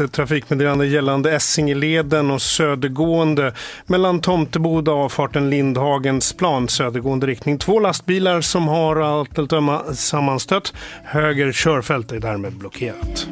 ett trafikmeddelande gällande Essingeleden och södergående mellan Tomteboda och avfarten Lindhagens plan, södergående riktning. 2 lastbilar som har allt att döma sammanstött. Höger körfält är därmed blockerat.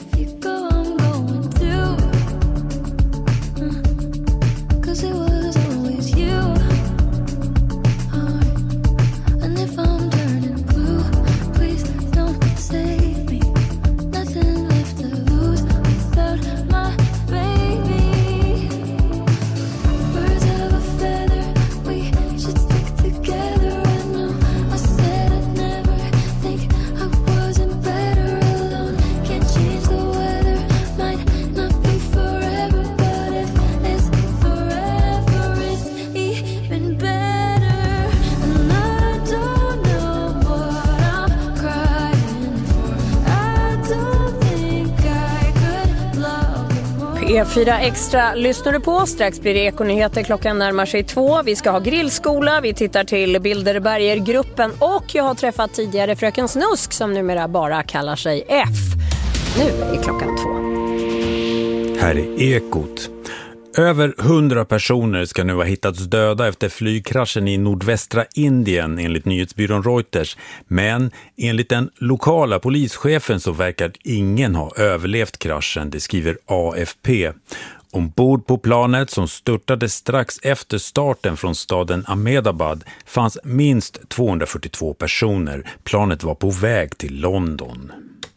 E4 Extra lyssnar du på. Strax blir det Ekonyheter, klockan närmar sig 2. Vi ska ha grillskola, vi tittar till Bilderberger-gruppen och jag har träffat tidigare fröken Snusk som numera bara kallar sig F. Nu är klockan 2. Här är Ekot. Över 100 personer ska nu ha hittats döda efter flygkraschen i nordvästra Indien enligt nyhetsbyrån Reuters. Men enligt den lokala polischefen så verkar ingen ha överlevt kraschen, det skriver AFP. Ombord på planet som störtade strax efter starten från staden Ahmedabad fanns minst 242 personer. Planet var på väg till London.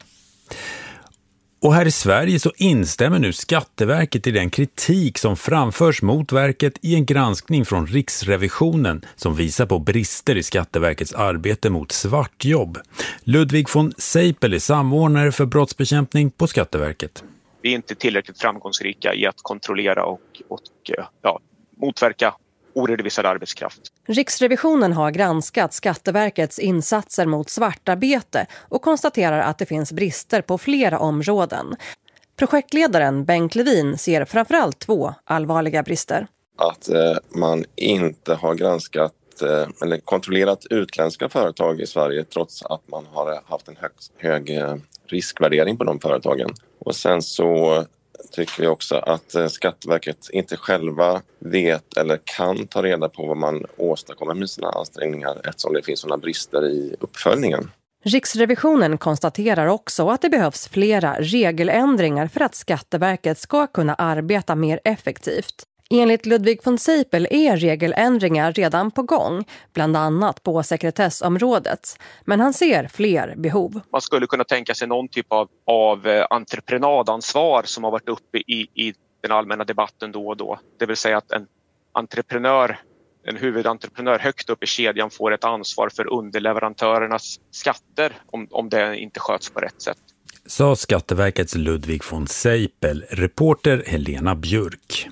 Och här i Sverige så instämmer nu Skatteverket i den kritik som framförs mot verket i en granskning från Riksrevisionen som visar på brister i Skatteverkets arbete mot svartjobb. Ludvig von Seipel är samordnare för brottsbekämpning på Skatteverket. Vi är inte tillräckligt framgångsrika i att kontrollera och motverka oredovisad arbetskraft. Riksrevisionen har granskat Skatteverkets insatser mot svartarbete och konstaterar att det finns brister på flera områden. Projektledaren Bengt Levin ser framförallt 2 allvarliga brister. Att man inte har granskat eller kontrollerat utländska företag i Sverige trots att man har haft en hög riskvärdering på de företagen. Och sen så tycker jag också att Skatteverket inte själva vet eller kan ta reda på vad man åstadkommer med sina ansträngningar eftersom det finns sådana brister i uppföljningen. Riksrevisionen konstaterar också att det behövs flera regeländringar för att Skatteverket ska kunna arbeta mer effektivt. Enligt Ludvig von Seipel är regeländringar redan på gång, bland annat på sekretessområdet. Men han ser fler behov. Man skulle kunna tänka sig någon typ av entreprenadansvar som har varit uppe i den allmänna debatten då och då. Det vill säga att en huvudentreprenör högt upp i kedjan får ett ansvar för underleverantörernas skatter om det inte sköts på rätt sätt. Sa Skatteverkets Ludvig von Seipel, reporter Helena Björk.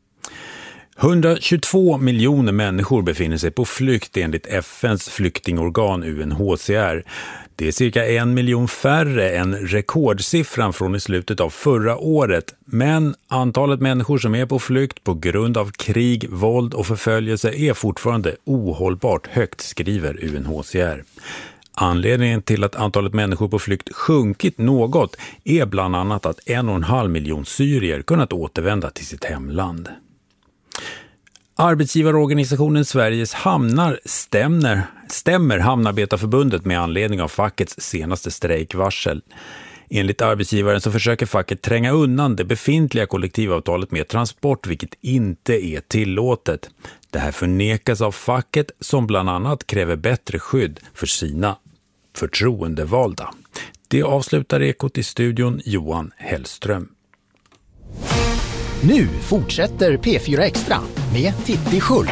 122 miljoner människor befinner sig på flykt enligt FNs flyktingorgan UNHCR. Det är cirka 1 miljon färre än rekordsiffran från i slutet av förra året. Men antalet människor som är på flykt på grund av krig, våld och förföljelse är fortfarande ohållbart högt, skriver UNHCR. Anledningen till att antalet människor på flykt sjunkit något är bland annat att 1,5 miljon syrier kunnat återvända till sitt hemland. Arbetsgivarorganisationen Sveriges hamnar stämmer Hamnarbetarförbundet med anledning av fackets senaste strejkvarsel. Enligt arbetsgivaren så försöker facket tränga undan det befintliga kollektivavtalet med transport, vilket inte är tillåtet. Det här förnekas av facket som bland annat kräver bättre skydd för sina förtroendevalda. Det avslutar Ekot i studion Johan Hellström. Nu fortsätter P4 Extra med Titti Schultz.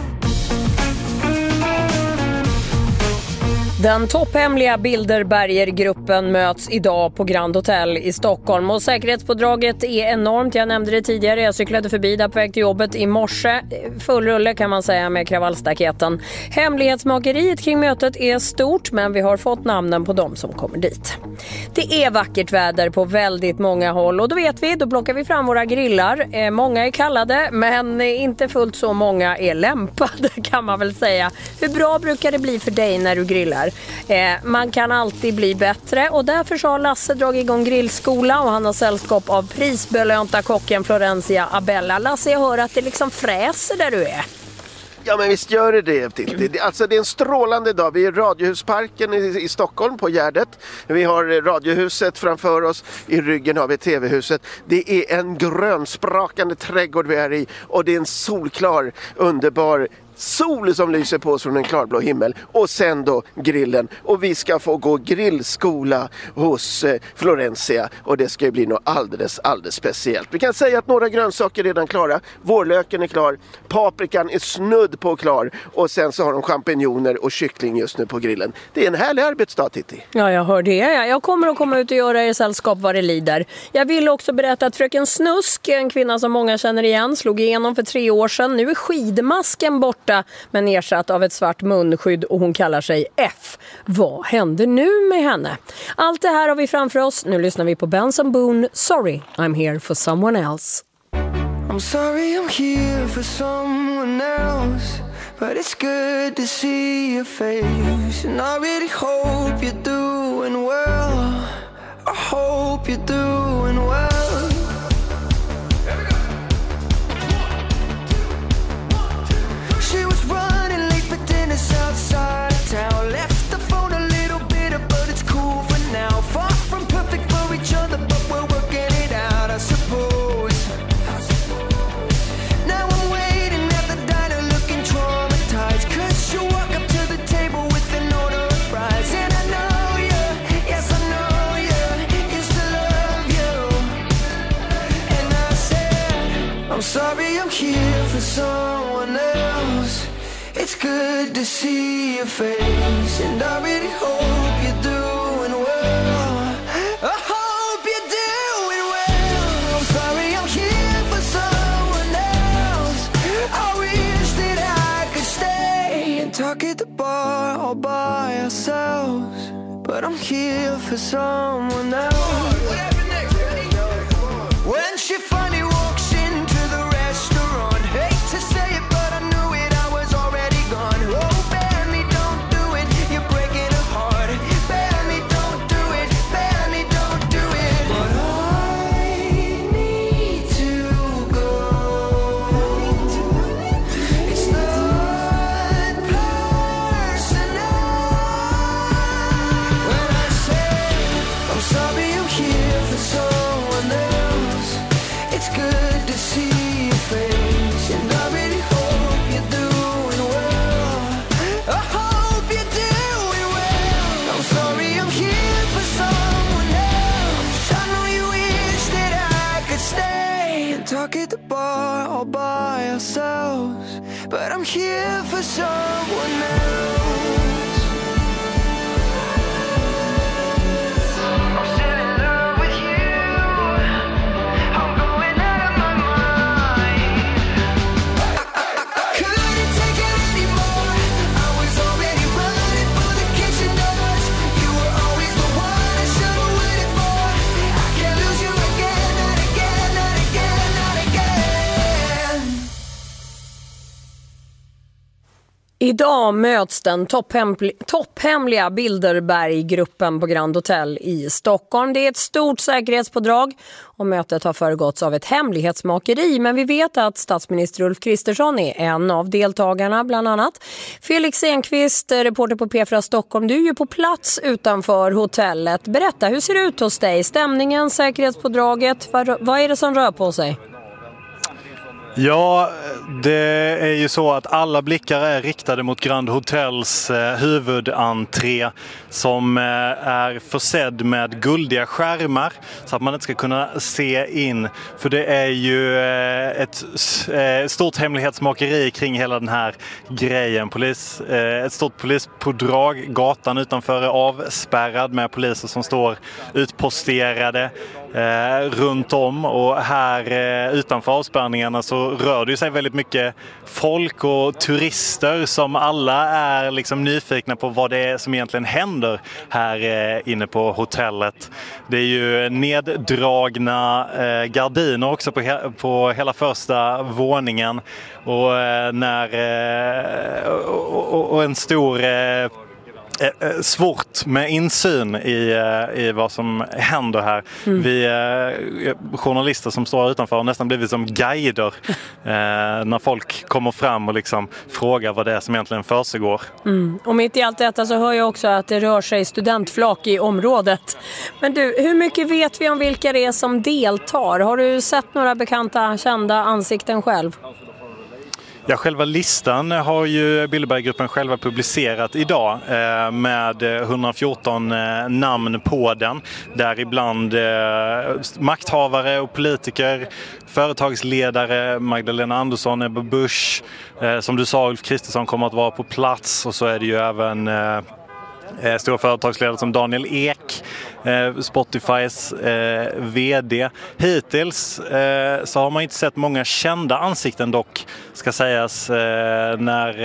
Den topphemliga Bilderberger-gruppen möts idag på Grand Hotel i Stockholm och säkerhetspådraget är enormt. Jag nämnde det tidigare, jag cyklade förbi där på väg till jobbet i morse. Full rulle kan man säga med kravallstaketen. Hemlighetsmakeriet kring mötet är stort, men vi har fått namnen på dem som kommer dit. Det är vackert väder på väldigt många håll och då vet vi, då plockar vi fram våra grillar. Många är kallade men inte fullt så många är lämpade kan man väl säga. Hur bra brukar det bli för dig när du grillar? Man kan alltid bli bättre och därför så har Lasse dragit igång grillskola och han har sällskap av prisbelönta kocken Florencia Abella. Lasse, jag hör att det liksom fräser där du är. Ja, men visst gör det, Titti. Alltså det är en strålande dag. Vi är i Radiohusparken i Stockholm på Gärdet. Vi har Radiohuset framför oss. I ryggen har vi TV-huset. Det är en grönsprakande trädgård vi är i. Och det är en solklar, underbar sol som lyser på oss från en klarblå himmel. Och sen då grillen. Och vi ska få gå grillskola hos Florencia. Och det ska ju bli något alldeles speciellt. Vi kan säga att några grönsaker är redan klara. Vårlöken är klar. Paprikan är snudd på klar. Och sen så har de champinjoner och kyckling just nu på grillen. Det är en härlig arbetsdag, Titti. Ja, jag hör det. Jag kommer att komma ut och göra er sällskap vad det lider. Jag vill också berätta att fröken Snusk, en kvinna som många känner igen, slog igenom för 3 år sedan. Nu är skidmasken borta men ersatt av ett svart munskydd och hon kallar sig F. Vad händer nu med henne? Allt det här har vi framför oss. Nu lyssnar vi på Benson Boone. Sorry, I'm here for someone else. I'm sorry I'm here for someone else, but it's good to see your face. And I really hope you're doing well. I hope you're doing well. She was running late for dinner outside town. Left the phone a little bitter, but it's cool for now. Far from perfect for each other, but we're working it out, I suppose. Now I'm waiting at the diner looking traumatized, 'cause you walk up to the table with an order of fries. And I know you, yes I know you, used to love you. And I said, I'm sorry I'm here for someone else. It's good to see your face, and I really hope you're doing well. I hope you're doing well. I'm sorry I'm here for someone else. I wish that I could stay and talk at the bar all by ourselves, but I'm here for someone else. When she finally walks into the restaurant, hate to say it, but I knew it, I was already gone. Oh, Benny, don't do it, you're breaking her heart. Benny, don't do it, Benny, don't do it. But I need to go. It's not personal. When I say I'm sorry I'm here for someone else, it's good to see your face, and I really hope you're doing well. I hope you're doing well. I'm sorry I'm here for someone else. I know you wish that I could stay and talk at the bar all by ourselves, but I'm here for someone else. I'm still in love with you. I'm going out of my mind. I couldn't take it anymore. I was already running for the kitchen doors. You were always the one I should have waited for. I can't lose you again, not again, not again, not again. Idag möts den topphemliga Bilderberggruppen på Grand Hotel i Stockholm. Det är ett stort säkerhetspådrag och mötet har föregåtts av ett hemlighetsmakeri. Men vi vet att statsminister Ulf Kristersson är en av deltagarna bland annat. Felix Enqvist, reporter på P4 Stockholm, du är ju på plats utanför hotellet. Berätta, hur ser det ut hos dig? Stämningen, säkerhetspådraget, vad är det som rör på sig? Ja, det är ju så att alla blickar är riktade mot Grand Hotels huvudentré som är försedd med guldiga skärmar så att man inte ska kunna se in. För det är ju ett stort hemlighetsmakeri kring hela den här grejen. Ett stort polispådrag, gatan utanför är avspärrad med poliser som står utposterade runt om, och här utanför avspärrningarna så rör det sig väldigt mycket folk och turister som alla är liksom nyfikna på vad det är som egentligen händer här inne på hotellet. Det är ju neddragna gardiner också på hela första våningen, och en stor svårt med insyn i vad som händer här. Vi journalister som står utanför har nästan blivit som guider när folk kommer fram och liksom frågar vad det är som egentligen försiggår. Och mitt i allt detta så hör jag också att det rör sig studentflak i området. Men du, hur mycket vet vi om vilka det är som deltar? Har du sett några bekanta, kända ansikten själv? Ja, själva listan har ju Bilderberggruppen själva publicerat idag med 114 namn på den. Däribland makthavare och politiker, företagsledare, Magdalena Andersson, Ebba Busch, som du sa, Ulf Kristersson kommer att vara på plats, och så är det ju även stora företagsledare som Daniel Ek, Spotifys vd. Hittills så har man inte sett många kända ansikten, dock ska sägas. När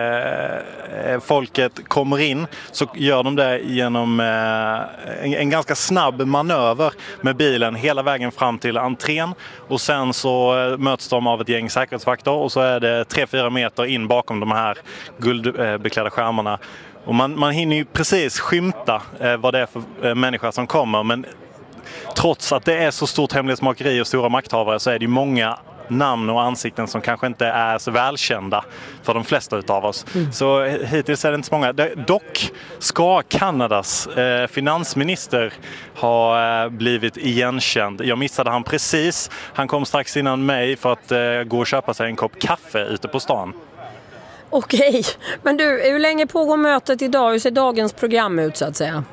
folket kommer in så gör de det genom en ganska snabb manöver med bilen hela vägen fram till entrén, och sen så möts de av ett gäng säkerhetsvakter, och så är det 3-4 meter in bakom de här guldbeklädda skärmarna. Och man hinner ju precis skymta vad det är för människa som kommer, men trots att det är så stort hemlighetsmakeri och stora makthavare så är det ju många namn och ansikten som kanske inte är så välkända för de flesta utav oss. Så hittills är det inte så många. Dock ska Kanadas finansminister ha blivit igenkänd. Jag missade han precis. Han kom strax innan mig för att gå och köpa sig en kopp kaffe ute på stan. Okej, men du, hur länge pågår mötet idag? Hur ser dagens program ut så att säga?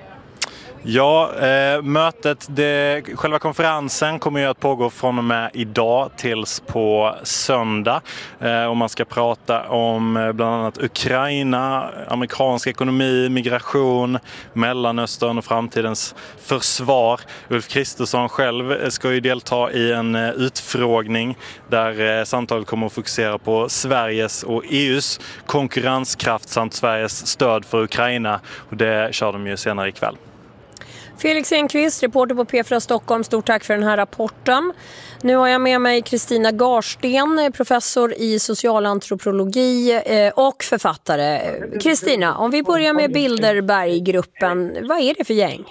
Ja, mötet, själva konferensen kommer ju att pågå från och med idag tills på söndag. Och man ska prata om bland annat Ukraina, amerikansk ekonomi, migration, Mellanöstern och framtidens försvar. Ulf Kristersson själv ska ju delta i en utfrågning där samtalet kommer att fokusera på Sveriges och EUs konkurrenskraft samt Sveriges stöd för Ukraina. Och det kör de ju senare ikväll. Felix Enqvist, reporter på P4 Stockholm, stort tack för den här rapporten. Nu har jag med mig Kristina Garsten, professor i socialantropologi och författare. Kristina, om vi börjar med Bilderberggruppen, vad är det för gäng?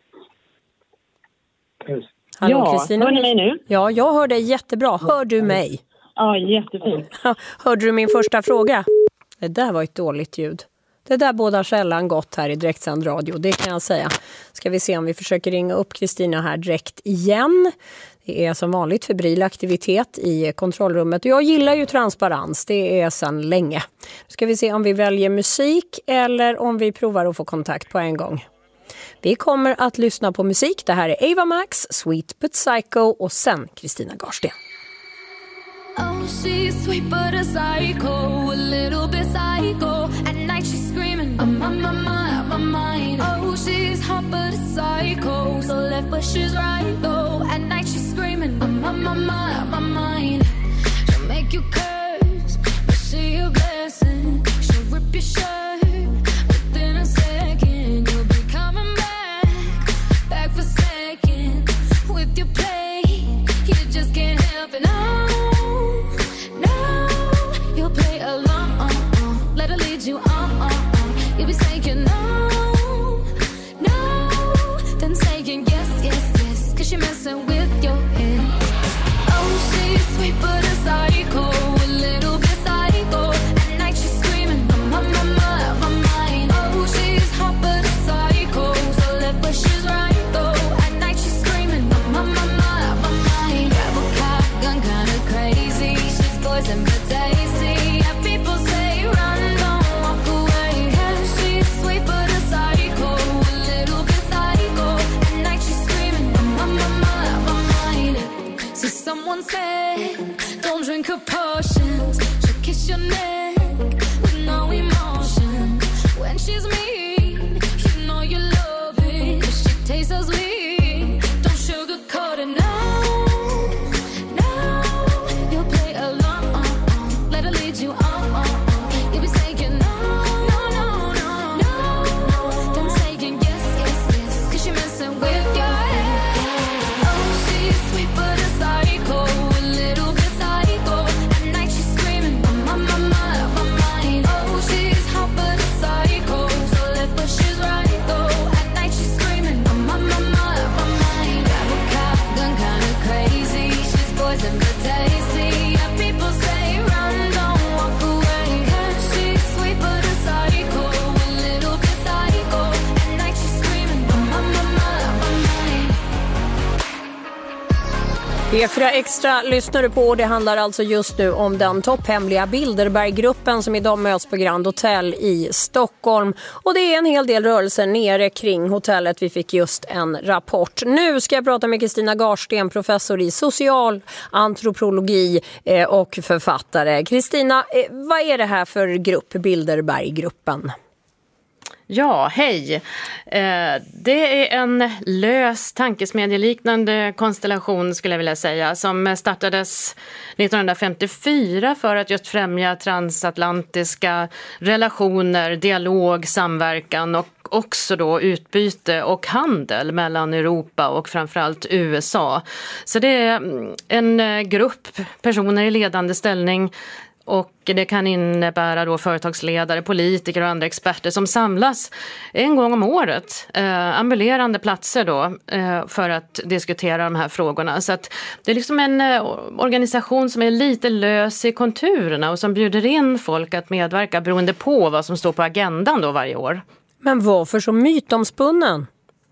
Hallå, Kristina? Hör ni mig nu? Ja, jag hör dig jättebra. Hör du mig? Ja, jättefint. Hörde du min första fråga? Det där var ett dåligt ljud. Det där båda sällan gott här i direktsänd radio, det kan jag säga. Ska vi se om vi försöker ringa upp Kristina här direkt igen. Det är som vanligt febril aktivitet i kontrollrummet. Och jag gillar ju transparens, det är sedan länge. Ska vi se om vi väljer musik eller om vi provar att få kontakt på en gång. Vi kommer att lyssna på musik. Det här är Ava Max, Sweet But Psycho och sen Kristina Garsten. Oh, she's sweet but a psycho, a little bit psycho. At night she's screaming, I'm on my mind. Oh, she's hot but a psycho, so left but she's right though. At night she's screaming, I'm on my mind. She'll make you curse, but she a blessing. She'll rip your shirt, within a second you'll be coming back for second. With your play, you just can't help it, no. You'll play along, let her lead you on. You'll be saying no, then saying yes, 'cause you're messing with your head. Oh, she's sweet but a psycho, a little bit psycho. At night she's screaming, I'm on my mind. Oh, she's hot but a psycho, so left but she's right though. At night she's screaming, I'm on my mind. Grab a cop, gun kinda crazy. She's poison but tasty. People say run, don't walk away. Yeah, she's sweet but a psycho, a little bit psycho. At night she's screaming, I'm on my mind. See, someone said, don't drink her potions. She'll kiss your neck with no emotion. When she's mean, you know you love it, 'cause she tastes so sweet. Don't sugarcoat it, no. You'll play along, let her lead you on. You'll be saying no, then saying yes, 'cause you're messing with your head. Oh, she's sweet but a psycho, a little bit psycho. At night she's screaming, I'm on my mind. Oh, she's hot but a psycho, so left poison but tasty. Yeah, people say run, don't walk away. 'Cause she's sweet but a psycho, a little bit psycho. At night she's screaming, my mind. P4 Extra lyssnar du på. Det handlar alltså just nu om den topphemliga Bilderberggruppen som idag möts på Grand Hotel i Stockholm. Och det är en hel del rörelser nere kring hotellet. Vi fick just en rapport. Nu ska jag prata med Kristina Garsten, professor i social antropologi och författare. Kristina, vad är det här för grupp, Bilderberggruppen? Ja, hej. Det är en lös tankesmedjeliknande konstellation skulle jag vilja säga som startades 1954 för att just främja transatlantiska relationer, dialog, samverkan och också då utbyte och handel mellan Europa och framförallt USA. Så det är en grupp personer i ledande ställning. Och det kan innebära då företagsledare, politiker och andra experter som samlas en gång om året, ambulerande platser då, för att diskutera de här frågorna. Så att det är liksom en organisation som är lite lös i konturerna och som bjuder in folk att medverka beroende på vad som står på agendan då varje år. Men varför så mytomspunnen?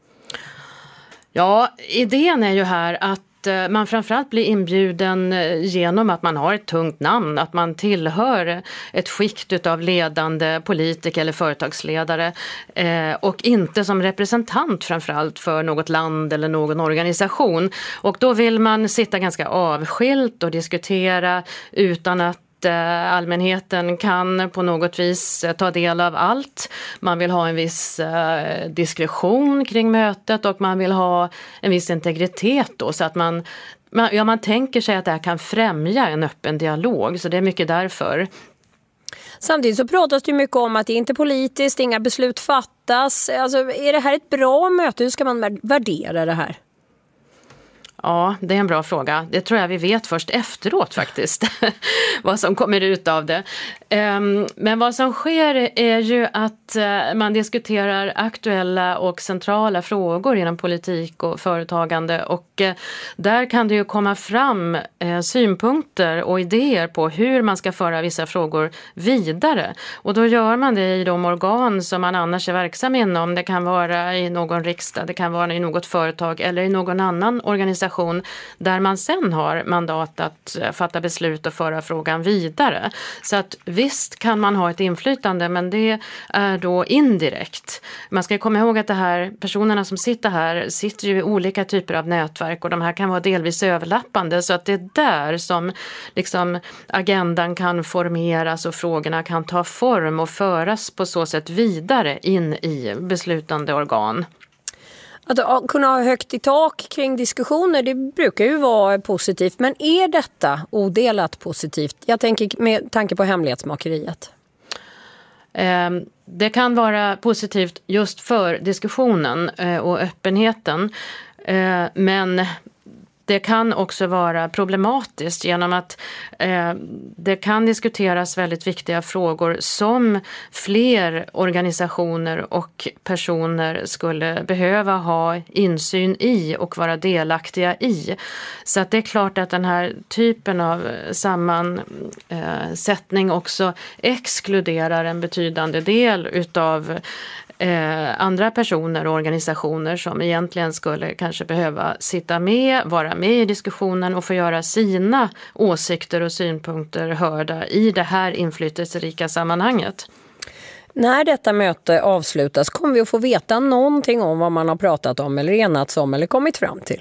Ja, idén är ju här att man framförallt blir inbjuden genom att man har ett tungt namn, att man tillhör ett skikt av ledande politiker eller företagsledare och inte som representant framförallt för något land eller någon organisation. Och då vill man sitta ganska avskilt och diskutera utan att allmänheten kan på något vis ta del av allt. Man vill ha en viss diskretion kring mötet och man vill ha en viss integritet då, så att man tänker sig att det här kan främja en öppen dialog, så det är mycket därför. Samtidigt så pratas det mycket om att det inte är politiskt, inga beslut fattas. Alltså, är det här ett bra möte? Hur ska man värdera det här? Ja, det är en bra fråga. Det tror jag vi vet först efteråt faktiskt, vad som kommer ut av det. Men vad som sker är ju att man diskuterar aktuella och centrala frågor inom politik och företagande. Och där kan det ju komma fram synpunkter och idéer på hur man ska föra vissa frågor vidare. Och då gör man det i de organ som man annars är verksam inom. Det kan vara i någon riksdag, det kan vara i något företag eller i någon annan organisation där man sen har mandat att fatta beslut och föra frågan vidare. Så att visst kan man ha ett inflytande, men det är då indirekt. Man ska komma ihåg att det här, personerna som sitter här sitter ju i olika typer av nätverk och de här kan vara delvis överlappande, så att det är där som liksom agendan kan formeras och frågorna kan ta form och föras på så sätt vidare in i beslutande organ. Att kunna ha högt i tak kring diskussioner, det brukar ju vara positivt. Men är detta odelat positivt? Jag tänker med tanke på hemlighetsmakeriet. Det kan vara positivt just för diskussionen och öppenheten. Men det kan också vara problematiskt genom att det kan diskuteras väldigt viktiga frågor som fler organisationer och personer skulle behöva ha insyn i och vara delaktiga i. Så att det är klart att den här typen av sammansättning också exkluderar en betydande del utav andra personer och organisationer som egentligen skulle kanske behöva sitta med, vara med i diskussionen och få göra sina åsikter och synpunkter hörda i det här inflytelserika sammanhanget. När detta möte avslutas kommer vi att få veta någonting om vad man har pratat om eller enats om eller kommit fram till.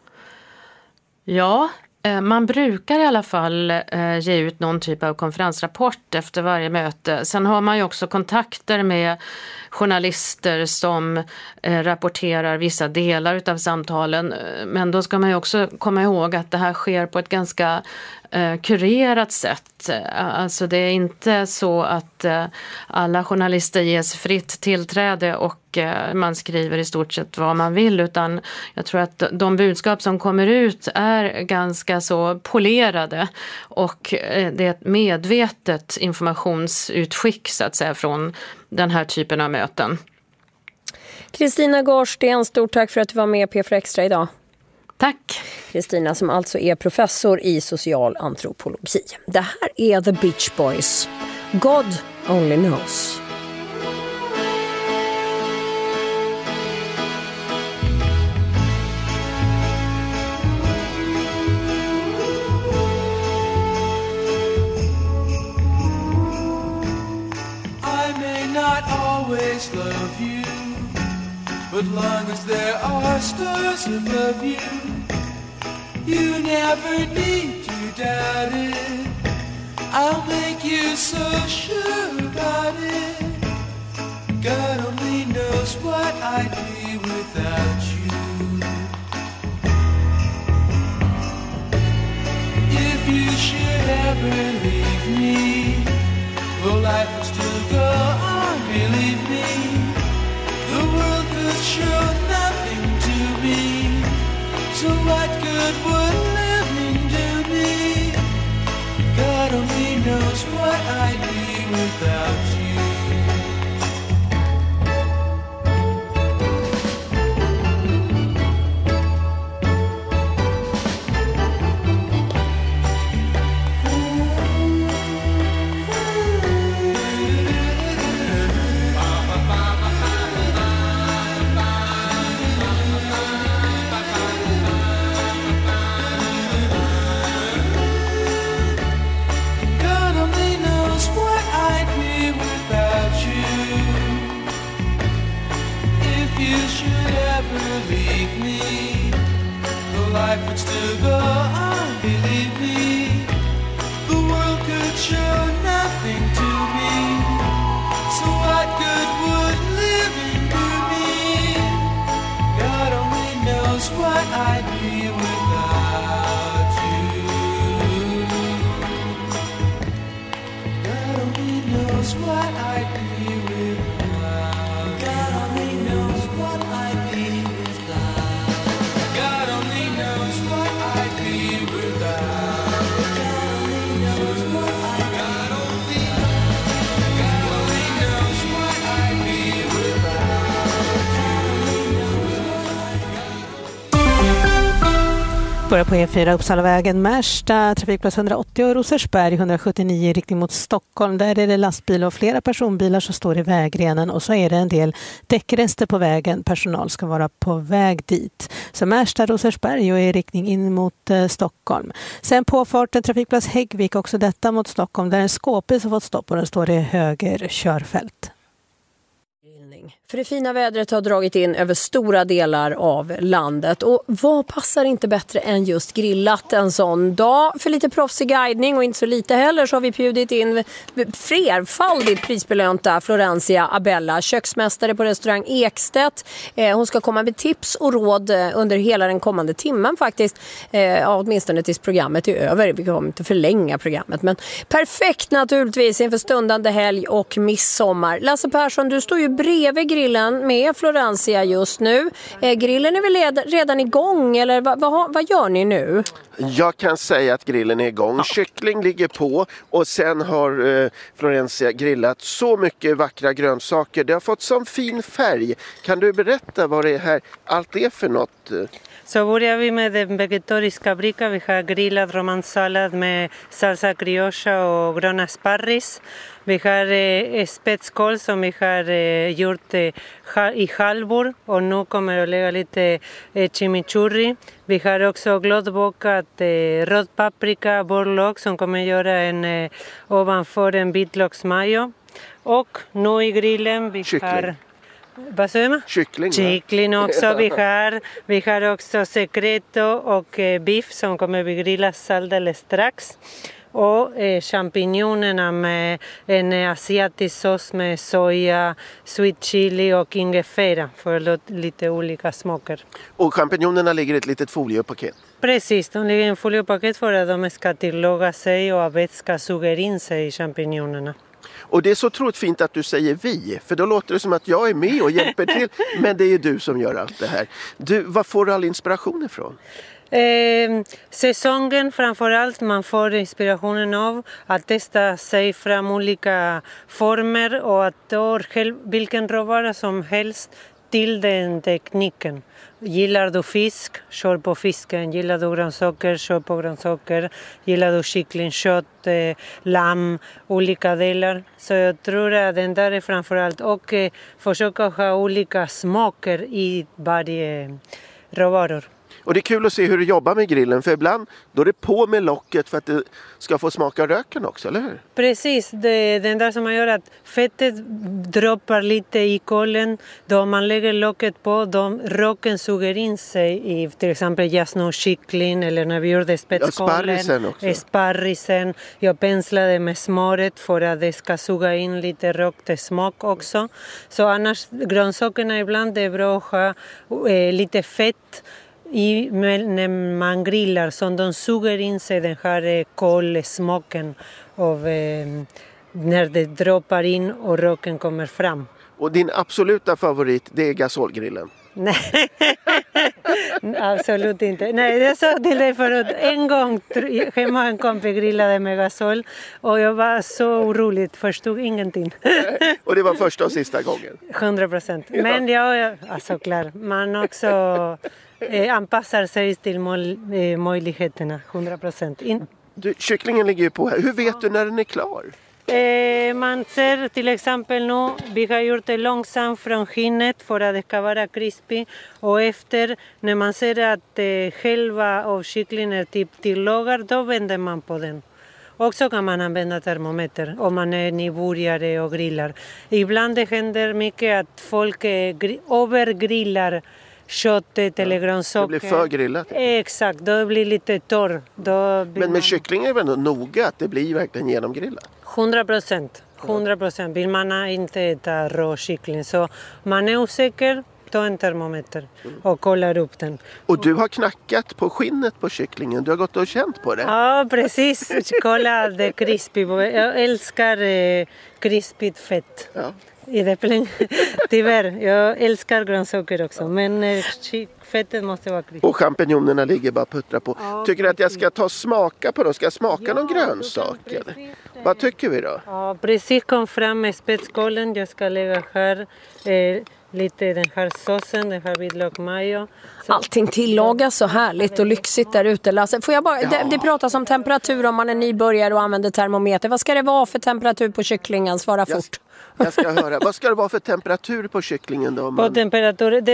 Ja, man brukar i alla fall ge ut någon typ av konferensrapport efter varje möte. Sen har man ju också kontakter med journalister som rapporterar vissa delar av samtalen. Men då ska man ju också komma ihåg att det här sker på ett ganska kurerat sätt. Alltså det är inte så att alla journalister ges fritt tillträde och man skriver i stort sett vad man vill, utan jag tror att de budskap som kommer ut är ganska så polerade och det är ett medvetet informationsutskick så att säga från den här typen av möten. Kristina Garsten, stort tack för att du var med i P4 Extra idag. Tack. Kristina som alltså är professor i social antropologi. Det här är The Beach Boys. God only knows. Always love you, but long as there are stars above you, you never need to doubt it. I'll make you so sure about it. God only knows what I'd be without you. If you should ever leave me, well, life would still go on, believe me. The world could show nothing to me, so what good would living do me? God only knows what I'd be without you. Life would still go on, believe me. The world could show nothing to me, so what good would living do me? God only knows what I'd be without you. God only knows what I'd be without. God only knows what I'd be without. God only knows what I'd be without. God only knows what I'd be without. God only knows what I'd be Börjar på E4 Uppsalavägen, Märsta, trafikplats 180 och Rosersberg 179 i riktning mot Stockholm. Där är det lastbil och flera personbilar som står i vägrenen och så är det en del däckrester på vägen. Personal ska vara på väg dit. Så Märsta, Rosersberg och i riktning in mot Stockholm. Sen påfarten trafikplats Häggvik, också detta mot Stockholm, där en skåpbil har fått stopp och den står i höger körfält. För det fina vädret har dragit in över stora delar av landet. Och vad passar inte bättre än just grillat en sån dag? För lite proffsig guidning och inte så lite heller så har vi bjudit in flerfaldigt prisbelönta Florencia Abella, köksmästare på restaurang Ekstedt. Hon ska komma med tips och råd under hela den kommande timmen faktiskt. Åtminstone tills programmet är över. Vi kommer inte förlänga programmet. Men perfekt naturligtvis inför stundande helg och midsommar. Lasse Persson, du står ju bredvid grillen med Florencia just nu. Grillen är väl redan igång eller vad gör ni nu? Jag kan säga att grillen är igång. Ja. Kyckling ligger på och sen har Florencia grillat så mycket vackra grönsaker. Det har fått sån fin färg. Kan du berätta vad det är här allt är för något? Så börjar vi med den vegetariska bricka. Vi har grillad romansallad med salsa criolla och gröna sparris. Vi har spetskål som vi har gjort i halvor och nu kommer att lägga lite chimichurri. Vi har också glödbakad röd paprika, borlök som kommer att göra en ovanför en vitlöksmajo. Och nu i grillen vi har... Vad säger man? Kyckling också vi har också secreto och biff som kommer att grillas alldeles strax. Och champinjonerna med en asiatisk sås med soja, sweet chili och ingefära för lite olika smaker. Och champinjonerna ligger i ett litet foliepaket? Precis, de ligger i en foliepaket för att de ska tillaga sig och att vätska suger in sig i champinjonerna. Och det är så otroligt fint att du säger vi, för då låter det som att jag är med och hjälper till, men det är ju du som gör allt det här. Vad får du all inspiration ifrån? Säsongen framförallt, man får inspirationen av att testa sig fram olika former och att ta vilken råvara som helst till den tekniken. Gillar du fisk, kör på fisken. Gillar du grönsaker, kör på grönsaker. Gillar du kyckling, kött, lamm, olika delar. Så jag tror att den där är framförallt. Och försöka ha olika smaker i varje råvaror. Och det är kul att se hur du jobbar med grillen, för ibland då är det på med locket för att det ska få smaka röken också, eller hur? Precis, det är den där som man gör att fettet droppar lite i kolen. Då man lägger locket på, röken suger in sig i till exempel jasnötskyckling eller när vi gjorde spetskålen. Sparrisen. Jag penslade med smöret för att det ska suga in lite rökt smak också. Så annars, grönsakerna ibland är bra att ha lite fett när man grillar, så de suger in sig den här kolsmaken av när det droppar in och röken kommer fram. Och din absoluta favorit, det är gasolgrillen? Nej, absolut inte. Nej, jag sa till dig förut, en gång hemma en kompis grillade med gasol och jag var så orolig, förstod ingenting. Och det var första och sista gången? 100%. Men alltså klart, man också anpassar sig till möjligheterna, 100%. Kycklingen ligger ju på här. Hur vet du när den är klar? Man ser till exempel nu, vi har gjort det långsamt från skinnet för att det ska vara krispig. Och efter, när man ser att själva av kycklingen är typ tillagar, då vänder man på den. Också kan man använda termometer om man är nybörjare och grillar. Ibland det händer mycket att folk övergrillar köttet eller grönsaker. Det blir för grillat. Exakt, då blir det lite torr. Men med kyckling är det ändå noga att det blir verkligen genomgrillat? 100%. 100%. Vill man inte äta rå kyckling, så man är osäker, ta en termometer och kollar upp den. Och du har knackat på skinnet på kycklingen, du har gått och känt på det? Ja, precis. Kolla, det är krispigt. Jag älskar krispigt fett. Ja. Tyvärr, jag älskar grönsaker också, men fettet måste vara krispigt. Och champinjonerna ligger bara puttra på. Tycker du att jag ska ta och smaka på dem? Ska jag smaka någon grönsak? Vad tycker vi då? Ja, precis kom fram med spetskålen. Jag ska lägga här lite den här såsen, den här vitlök mayo. Allting tillagas så härligt och lyxigt där ute, Lasse. Får jag bara, det pratas om temperatur om man är nybörjare och använder termometer. Vad ska det vara för temperatur på kycklingen? Svara fort. Jag ska höra. Vad ska det vara för temperatur på kycklingen då? På temperatur, det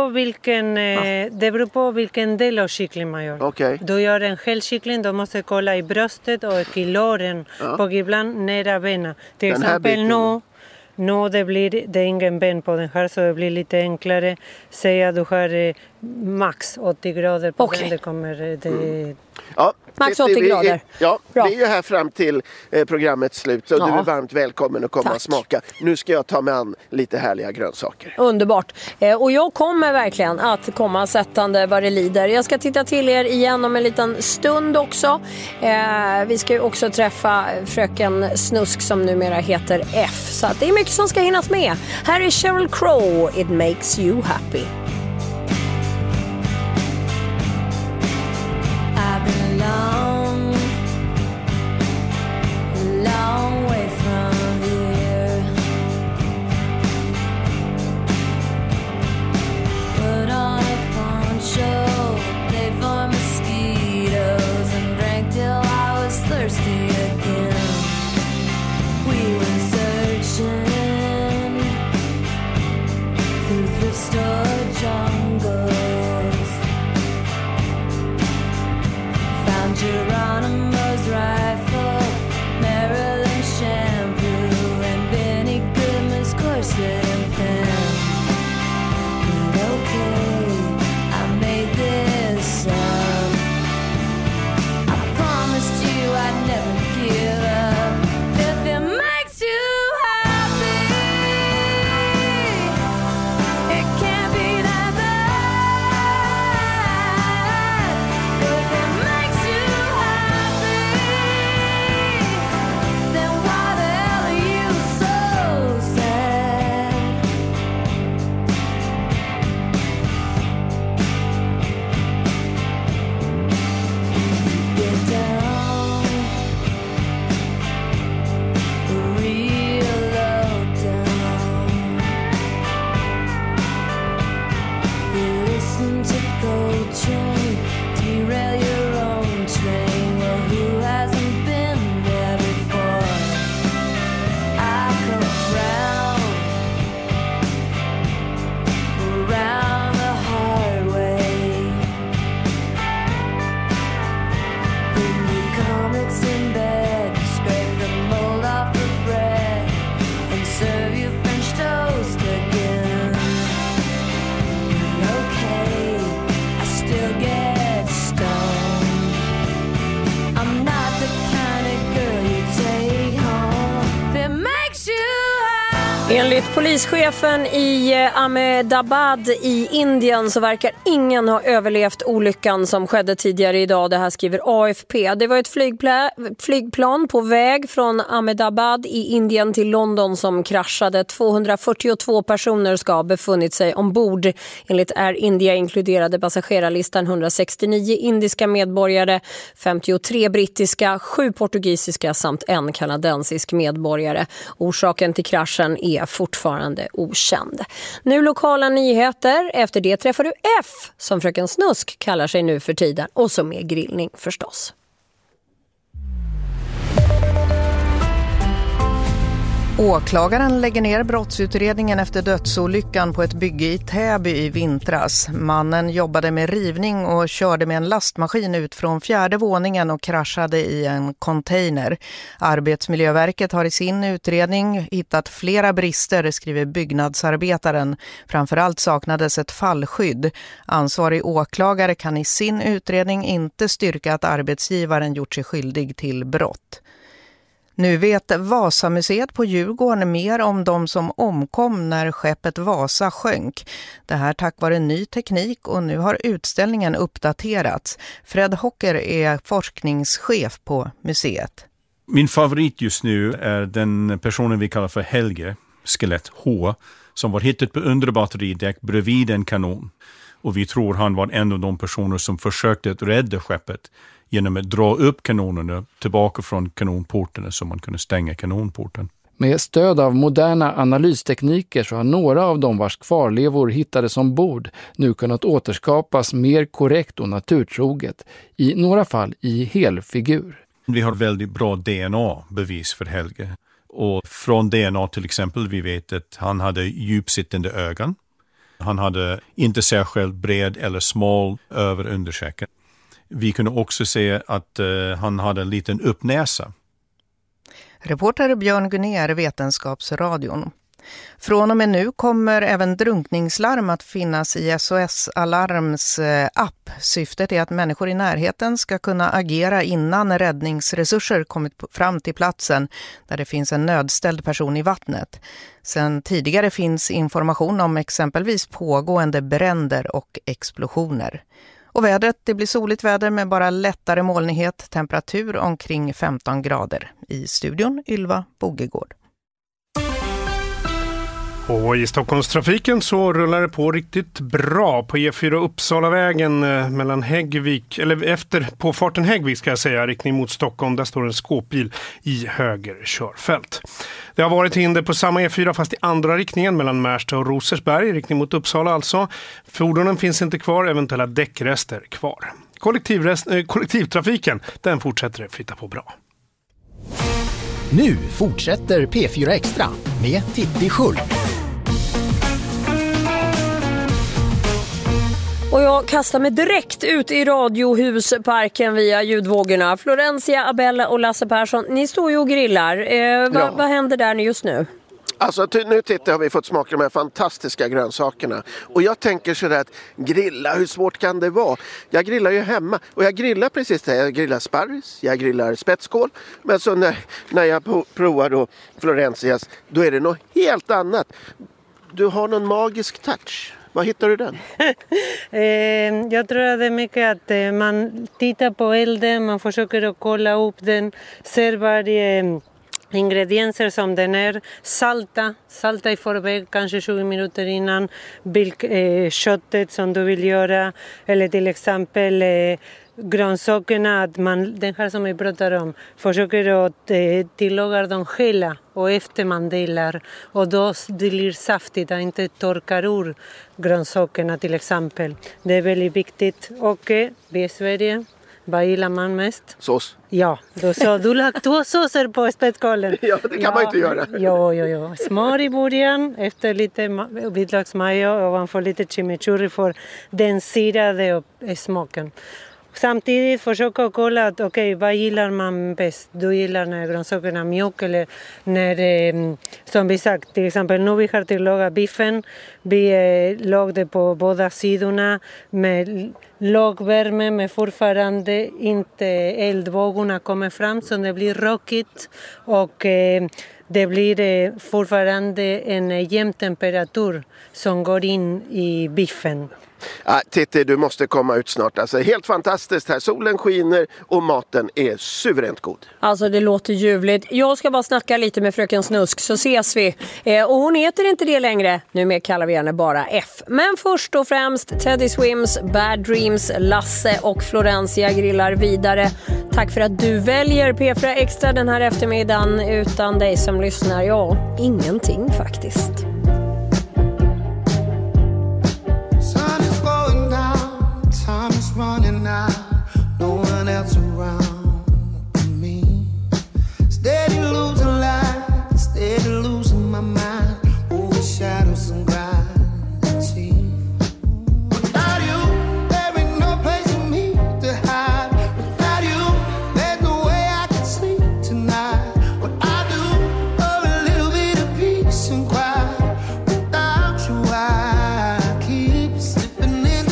beror på vilken del av kyckling man gör. Okay. Du gör en hel kyckling, då måste kolla i bröstet och i låren och ibland nära benen. Till exempel nu det är ingen ben på den här, så det blir lite enklare. Säg att du har max 80 grader på den, det kommer... Ja, max 80 grader. Ja, vi är ju här fram till programmets slut, så du är varmt välkommen att komma och smaka. Nu ska jag ta med an lite härliga grönsaker. Underbart. Och jag kommer verkligen att komma sättande vad det lider. Jag ska titta till er igen om en liten stund också. Vi ska ju också träffa fröken Snusk som numera heter F. Så att det är mycket som ska hinnas med. Här är Sheryl Crow, It Makes You Happy. Long, long way from here. Put on a poncho, played for mosquitoes, and drank till I was thirsty again. We were searching through thrift store Bring you comics in bed, scrape the mold off the bread, and serve you French toast again. Okay, I still get stoned. I'm not the kind of girl you take home. If it makes you Enligt polischefen i Ahmedabad i Indien så verkar ingen ha överlevt olyckan som skedde tidigare idag. Det här skriver AFP. Det var ett flygplan på väg från Ahmedabad i Indien till London som kraschade. 242 personer ska ha befunnit sig ombord. Enligt Air India inkluderade passagerarlistan 169 indiska medborgare, 53 brittiska, 7 portugisiska samt en kanadensisk medborgare. Orsaken till kraschen är fortfarande okänd. Nu lokala nyheter. Efter det träffar du F, som fröken Snusk kallar sig nu för tiden. Och så med grillning förstås. Åklagaren lägger ner brottsutredningen efter dödsolyckan på ett bygge i Täby i vintras. Mannen jobbade med rivning och körde med en lastmaskin ut från 4:e våningen och kraschade i en container. Arbetsmiljöverket har i sin utredning hittat flera brister, skriver byggnadsarbetaren. Framförallt saknades ett fallskydd. Ansvarig åklagare kan i sin utredning inte styrka att arbetsgivaren gjort sig skyldig till brott. Nu vet Vasamuseet på Djurgården mer om de som omkom när skeppet Vasa sjönk. Det här tack vare ny teknik och nu har utställningen uppdaterats. Fred Hocker är forskningschef på museet. Min favorit just nu är den personen vi kallar för Helge, skelett H, som var hittat på underbatteridäck bredvid en kanon. Och vi tror han var en av de personer som försökte att rädda skeppet genom att dra upp kanonerna tillbaka från kanonporten så man kunde stänga kanonporten. Med stöd av moderna analystekniker så har några av de vars kvarlevor hittades ombord nu kunnat återskapas mer korrekt och naturtroget, i några fall i helfigur. Vi har väldigt bra DNA-bevis för Helge. Och från DNA till exempel, vi vet att han hade djupsittande ögon. Han hade inte särskilt bred eller smal över underkäken. Vi kunde också se att han hade en liten uppnäsa. Reporter Björn Gunnér, Vetenskapsradion. Från och med nu kommer även drunkningslarm att finnas i SOS Alarms app. Syftet är att människor i närheten ska kunna agera innan räddningsresurser kommit fram till platsen där det finns en nödställd person i vattnet. Sen tidigare finns information om exempelvis pågående bränder och explosioner. Och vädret, det blir soligt väder med bara lättare molnighet, temperatur omkring 15 grader. I studion Ylva Bogegård. Och i Stockholmstrafiken så rullar det på riktigt bra på E4 Uppsalavägen mellan Häggvik, eller efter påfarten Häggvik ska jag säga, riktning mot Stockholm. Där står en skåpbil i höger körfält. Det har varit hinder på samma E4 fast i andra riktningen mellan Märsta och Rosersberg, riktning mot Uppsala alltså. Fordonen finns inte kvar, eventuella däckrester kvar. Kollektivtrafiken, den fortsätter flytta på bra. Nu fortsätter P4 Extra med Titti Schultz. Och jag kastar mig direkt ut i Radiohusparken via ljudvågorna. Florencia, Abella och Lasse Persson, ni står ju och grillar. Vad händer där just nu? Alltså nu har vi fått smaka de här fantastiska grönsakerna. Och jag tänker sådär att grilla, hur svårt kan det vara? Jag grillar ju hemma och jag grillar precis det. Jag grillar sparris, jag grillar spetskål. Men så när jag provar då Florencias, då är det något helt annat. Du har någon magisk touch. Var hittar du den? Jag tror att det är mycket att man tittar på elden, man försöker att kolla upp den, ser varje ingredienser som den är, salta i förväg, kanske 20 minuter innan köttet som du vill göra, eller till exempel grönsakerna, att man, den här som vi pratar om, försöker att tillaga dem hela och efter man delar, och då det blir saftigt och inte torkar ur grönsakerna till exempel. Det är väldigt viktigt. Och vi i Sverige, vad gillar man mest? Sås. Ja, du lagt 2 såser på spetskålen. Ja, det kan man inte göra. Ja. Smör i början, efter lite vitlöksmajo och man får lite chimichurri för den sirade smaken. Samtidigt försöka kolla att okej, vad gillar man bäst? Du gillar när grönsakerna mjuk eller när, som vi sagt, till exempel nu vi har tillagat biffen. Vi lagade på båda sidorna med låg värme men fortfarande inte eldvågorna kommer fram så det blir rockigt och det blir fortfarande en jämn temperatur som går in i biffen. Titti, du måste komma ut snart. Alltså, helt fantastiskt här. Solen skiner och maten är suveränt god. Alltså det låter ljuvligt. Jag ska bara snacka lite med fröken Snusk så ses vi. Och hon heter inte det längre. Numera kallar vi henne bara F. Men först och främst Teddy Swims, Bad Dreams, Lasse och Florencia grillar vidare. Tack för att du väljer P4 Extra den här eftermiddagen. Utan dig som lyssnar, ja, ingenting faktiskt. Time is running out, no one else around me. Steady losing light, steady losing my mind over shadows and gravity. Without you, there ain't no place for me to hide. Without you, there's no way I can sleep tonight. What I do for a little bit of peace and quiet. Without you, I keep slipping in.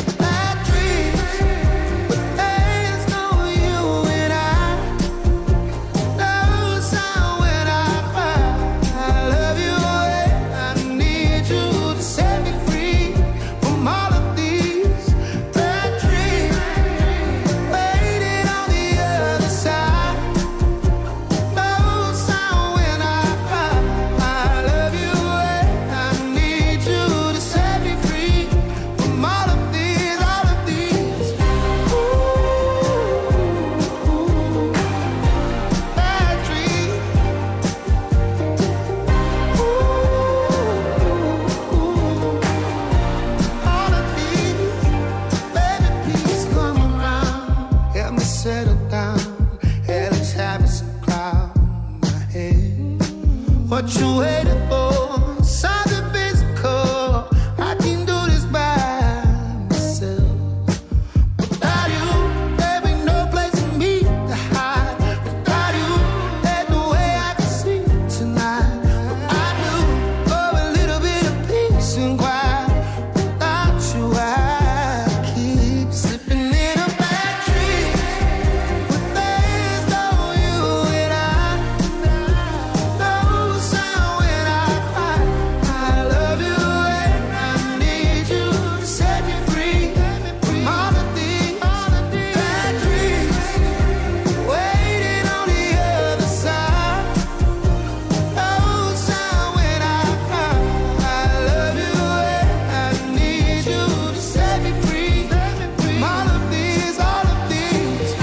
What you waiting for? Something physical. I can do this by myself. Without you, there ain't no place for me to hide. Without you, there's no way I can sleep tonight. What I do for a little bit of peace and quiet. Without you, I keep slipping in a bad dream. But there's no you and I. No sound when I cry. I love you and I need you to set me free from all of these bad dreams. Waiting on the other side. No sound when I cry. I love you and I need you to set me free from all of these bad dreams.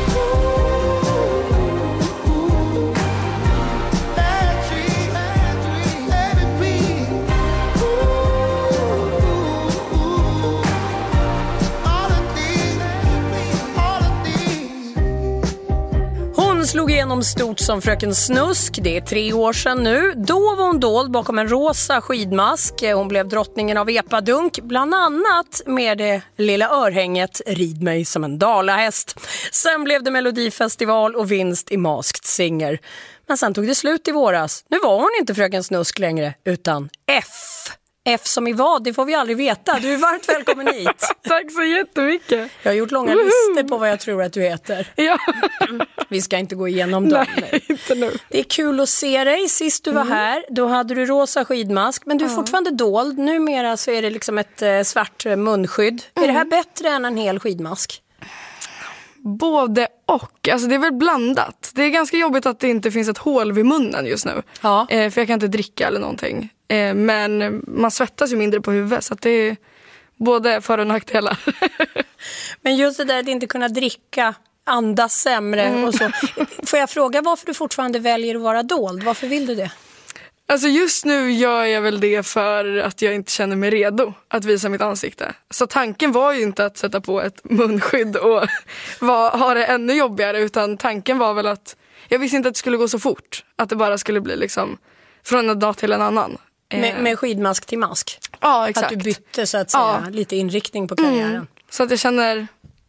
Hon slog igenom stort som fröken Snusk. Det är 3 år sedan nu. Då var hon dold bakom en rosa skidmask. Hon blev drottningen av epadunk, bland annat med det lilla örhänget Rid mig som en dalahäst. Sen blev det Melodifestival och vinst i Masked Singer. Men sen tog det slut i våras. Nu var hon inte fröken Snusk längre, utan F. F som i vad, det får vi aldrig veta. Du är varmt välkommen hit. Tack så jättemycket. Jag har gjort långa listor på vad jag tror att du heter. Ja. Vi ska inte gå igenom dem. Nej, inte nu. Det är kul att se dig. Sist du var här, då hade du rosa skidmask. Men du är fortfarande dold. Numera så är det liksom ett svart munskydd. Är det här bättre än en hel skidmask? Både och. Alltså det är väl blandat. Det är ganska jobbigt att det inte finns ett hål vid munnen just nu. Ja. För jag kan inte dricka eller någonting. Men man svettas ju mindre på huvudet. Så att det är både för- och nackdelar. Men just det där att inte kunna dricka, andas sämre och så. Får jag fråga varför du fortfarande väljer att vara dold? Varför vill du det? Alltså just nu gör jag väl det för att jag inte känner mig redo att visa mitt ansikte. Så tanken var ju inte att sätta på ett munskydd och ha det ännu jobbigare. Utan tanken var väl att jag visste inte att det skulle gå så fort. Att det bara skulle bli liksom från en dag till en annan. Med skidmask till mask? Ja, exakt. Att du bytte så att säga lite inriktning på karriären. Så att jag känner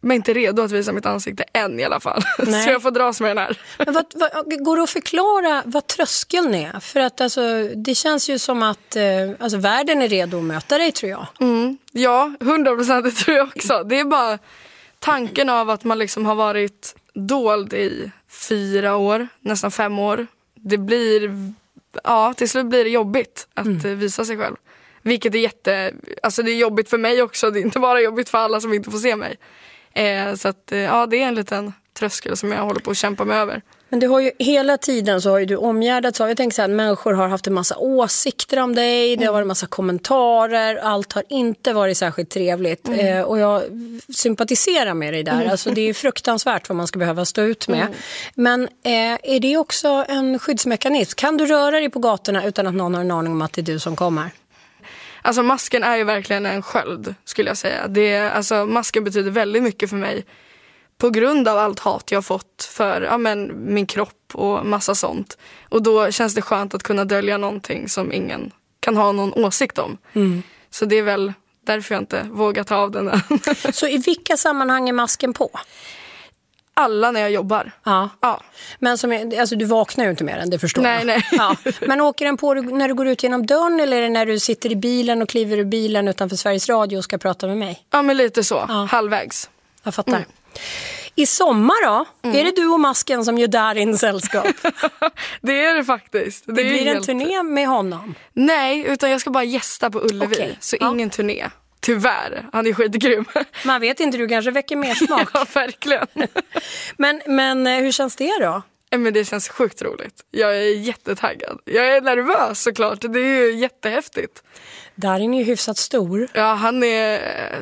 Men inte redo att visa mitt ansikte än i alla fall. Nej. Så jag får dras med den här. Men går det att förklara vad tröskeln är? För att alltså, det känns ju som att alltså, världen är redo att möta dig, tror jag. Ja, 100% det tror jag också. Det är bara tanken av att man liksom har varit dold i 4 år, nästan 5 år. Det blir, till slut blir det jobbigt att visa sig själv. Vilket är alltså det är jobbigt för mig också. Det är inte bara jobbigt för alla som inte får se mig. Så att det är en liten tröskel som jag håller på att kämpa med över. Men du har ju hela tiden så har ju du omgärdats av, jag tänker så här, att människor har haft en massa åsikter om dig, det har varit en massa kommentarer, allt har inte varit särskilt trevligt. Och jag sympatiserar med dig där, alltså det är fruktansvärt vad man ska behöva stå ut med. Men är det också en skyddsmekanism? Kan du röra dig på gatorna utan att någon har en aning om att det är du som kommer? Alltså masken är ju verkligen en sköld, skulle jag säga. Alltså masken betyder väldigt mycket för mig. På grund av allt hat jag har fått för min kropp och massa sånt. Och då känns det skönt att kunna dölja någonting som ingen kan ha någon åsikt om. Så det är väl därför jag inte vågar ta av den än. Så i vilka sammanhang är masken på? Alla när jag jobbar. Ja. Men alltså, du vaknar ju inte med den, det förstår jag. Nej. Ja. Men åker den på när du går ut genom dörren, eller är det när du sitter i bilen och kliver ur bilen utanför Sveriges Radio och ska prata med mig? Ja, men lite så. Halvvägs. Jag fattar. I sommar då? Är det du och masken som gör Darin sällskap? Det är det faktiskt. Det blir en turné med honom? Nej, utan jag ska bara gästa på Ullevi. Okay. Så ingen turné. Tyvärr, han är skitgrym. Man vet inte, du kanske väcker mer smak. Ja, verkligen. Men hur känns det då? Men det känns sjukt roligt. Jag är jättetaggad. Jag är nervös såklart. Det är ju jättehäftigt. Darin är ju hyfsat stor. Ja, han är...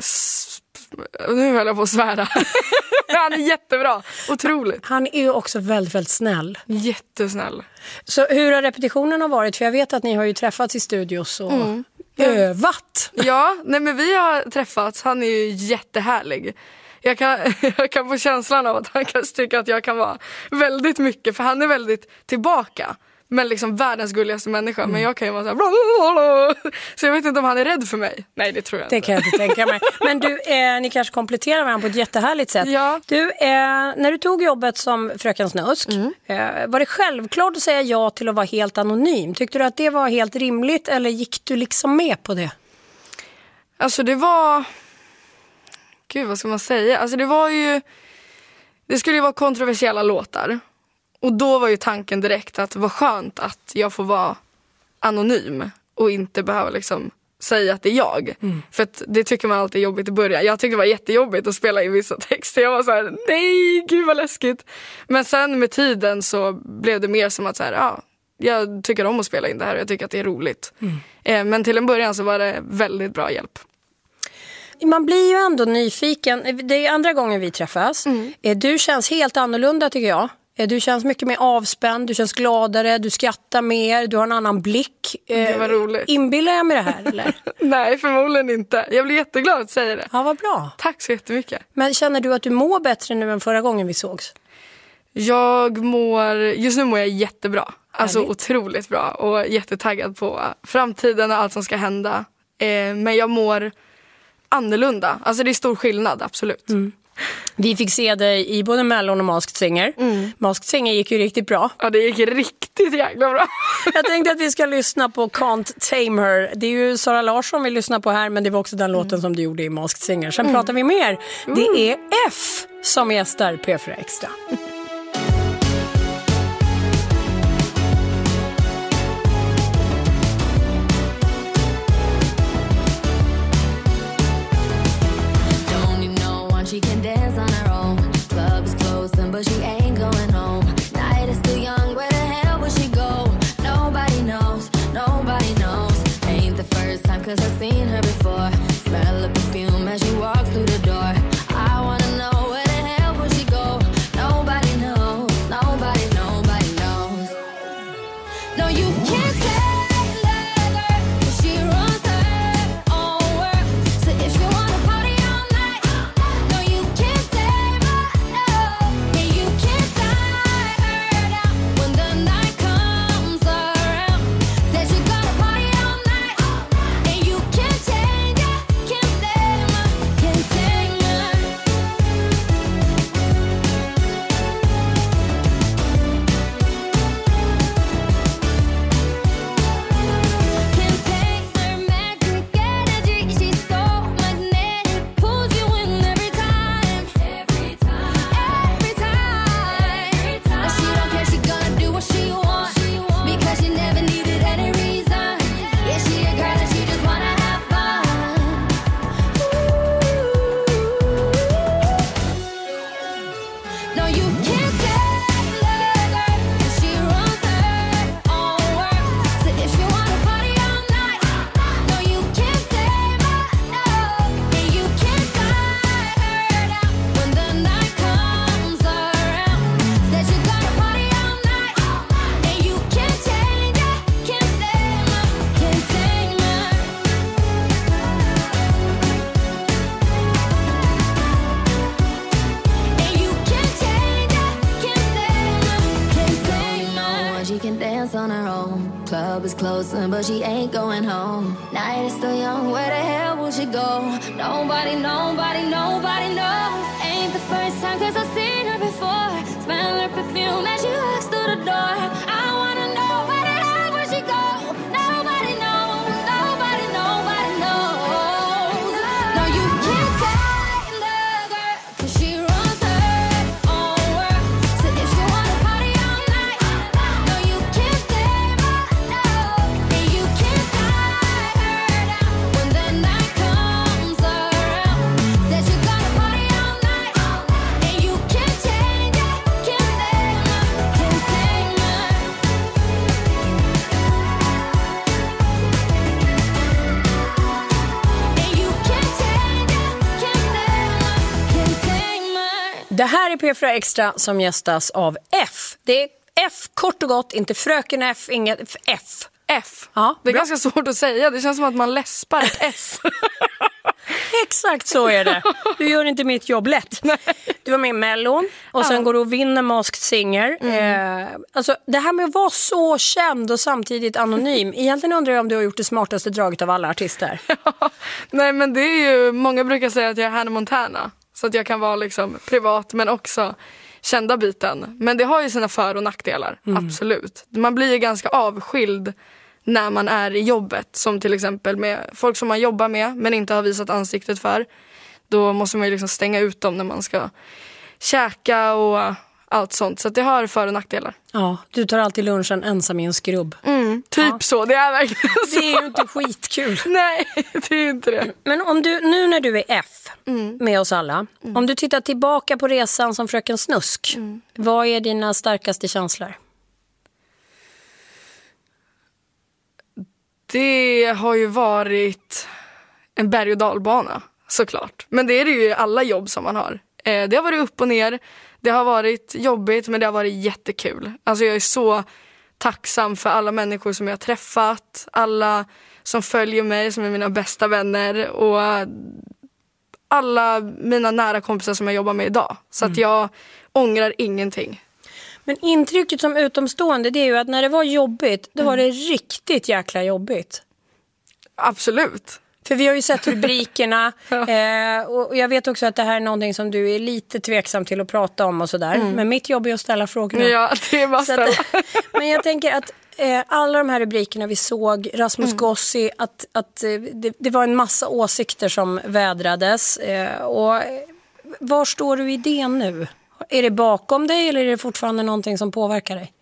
Nu höll jag på att svära. Han är jättebra. Otroligt. Han är ju också väldigt, väldigt snäll. Jättesnäll. Så hur har repetitionen varit? För jag vet att ni har ju träffats i studios och övat. Ja, men vi har träffats. Han är ju jättehärlig. Jag kan få känslan av att han kan tycka att jag kan vara väldigt mycket. För han är väldigt tillbaka. Men liksom världens gulligaste människa. Men jag kan ju vara så här... Så jag vet inte om han är rädd för mig. Nej, det tror jag inte. Det kan jag inte tänka mig. Men du, ni kanske kompletterar varandra på ett jättehärligt sätt. Ja. Du, när du tog jobbet som Fröken Snusk, var det självklart att säga ja till att vara helt anonym? Tyckte du att det var helt rimligt, eller gick du liksom med på det? Alltså det var... Gud, vad ska man säga? Alltså det var ju... Det skulle ju vara kontroversiella låtar. Och då var ju tanken direkt att det var skönt att jag får vara anonym och inte behöva liksom säga att det är jag. För att det tycker man alltid är jobbigt i början. Jag tyckte det var jättejobbigt att spela in vissa texter. Jag var så här, nej, gud vad läskigt. Men sen med tiden så blev det mer som att så här, jag tycker om att spela in det här och jag tycker att det är roligt. Men till en början så var det väldigt bra hjälp. Man blir ju ändå nyfiken. Det är andra gången vi träffas. Du känns helt annorlunda, tycker jag. Du känns mycket mer avspänd, du känns gladare, du skrattar mer, du har en annan blick. Det var roligt. Inbillar jag med det här, eller? Nej, förmodligen inte. Jag blir jätteglad att säga det. Ja, vad bra. Tack så jättemycket. Men känner du att du mår bättre nu än förra gången vi sågs? Just nu mår jag jättebra. Alltså otroligt bra och jättetaggad på framtiden och allt som ska hända. Men jag mår annorlunda. Alltså det är stor skillnad, absolut. Vi fick se dig i både Mellon och Masked Singer. Masked Singer gick ju riktigt bra. Ja, det gick riktigt jäkla bra. Jag tänkte att vi ska lyssna på Can't Tame Her. Det är ju Sara Larsson vi lyssnar på här, men det var också den låten som du gjorde i Masked Singer. Sen pratar vi mer. Det är F som gästar P4 Extra. She can dance on her own. Club is closed, but she ain't going home. Night is still young, where the hell will she go? Nobody knows, nobody knows. Ain't the first time, 'cause I've seen her before. Smell of perfume as she walks through the door. I wanna know, where the hell will she go? Nobody dance on her own. Club is closing, but she ain't going home. Night is still young, where the hell will she go? Nobody knows. Ain't the first time, cause I've seen her before. Smell her perfume as she walks through the door. I wanna know where the hell will she go? Nobody knows. No, you can't tame the girl, cause she runs her own world. So if she wanna party all night, no, you can't tame her, no. And you can't tie her down when the night comes around. Said you gotta party all night, and you can't change it, can't tame her, can't tame her. And you can't change it, can't tame her. Det här är P4 Extra som gästas av F. Det är F kort och gott, inte fröken F, inget F. F. Ja, Det är bra. ganska svårt att säga. Det känns som att man läspar ett S. Exakt så är det. Du gör inte mitt jobb lätt. Du var med i Mellon och sen går du och vinner Masked Singer. Alltså, det här med att vara så känd och samtidigt anonym. Egentligen undrar jag om du har gjort det smartaste draget av alla artister. Nej, men det är ju, många brukar säga att jag är Hannah Montana. Så att jag kan vara liksom privat men också kända biten. Men det har ju sina för- och nackdelar, absolut. Man blir ju ganska avskild när man är i jobbet. Som till exempel med folk som man jobbar med men inte har visat ansiktet för. Då måste man ju liksom stänga ut dem när man ska käka och allt sånt. Så att det har för- och nackdelar. Ja, du tar alltid lunchen ensam i en skrubb. Typ så, det är verkligen så. Det är ju inte skitkul. Nej, det är inte det. Men om du, nu när du är F med oss alla, om du tittar tillbaka på resan som Fröken Snusk, vad är dina starkaste känslor? Det har ju varit en berg- och dalbana, såklart. Men det är det ju i alla jobb som man har. Det har varit upp och ner. Det har varit jobbigt, men det har varit jättekul. Alltså jag är så tacksam för alla människor som jag har träffat. Alla som följer mig, som är mina bästa vänner. Och alla mina nära kompisar som jag jobbar med idag. Så att jag ångrar ingenting. Men intrycket som utomstående, det är ju att när det var jobbigt, då var det riktigt jäkla jobbigt. Absolut. För vi har ju sett rubrikerna och jag vet också att det här är någonting som du är lite tveksam till att prata om och sådär. Men mitt jobb är att ställa frågorna. Ja, det är bara att ställa. Men jag tänker att alla de här rubrikerna vi såg, Rasmus Gossi, att det var en massa åsikter som vädrades. Och var står du i det nu? Är det bakom dig eller är det fortfarande någonting som påverkar dig?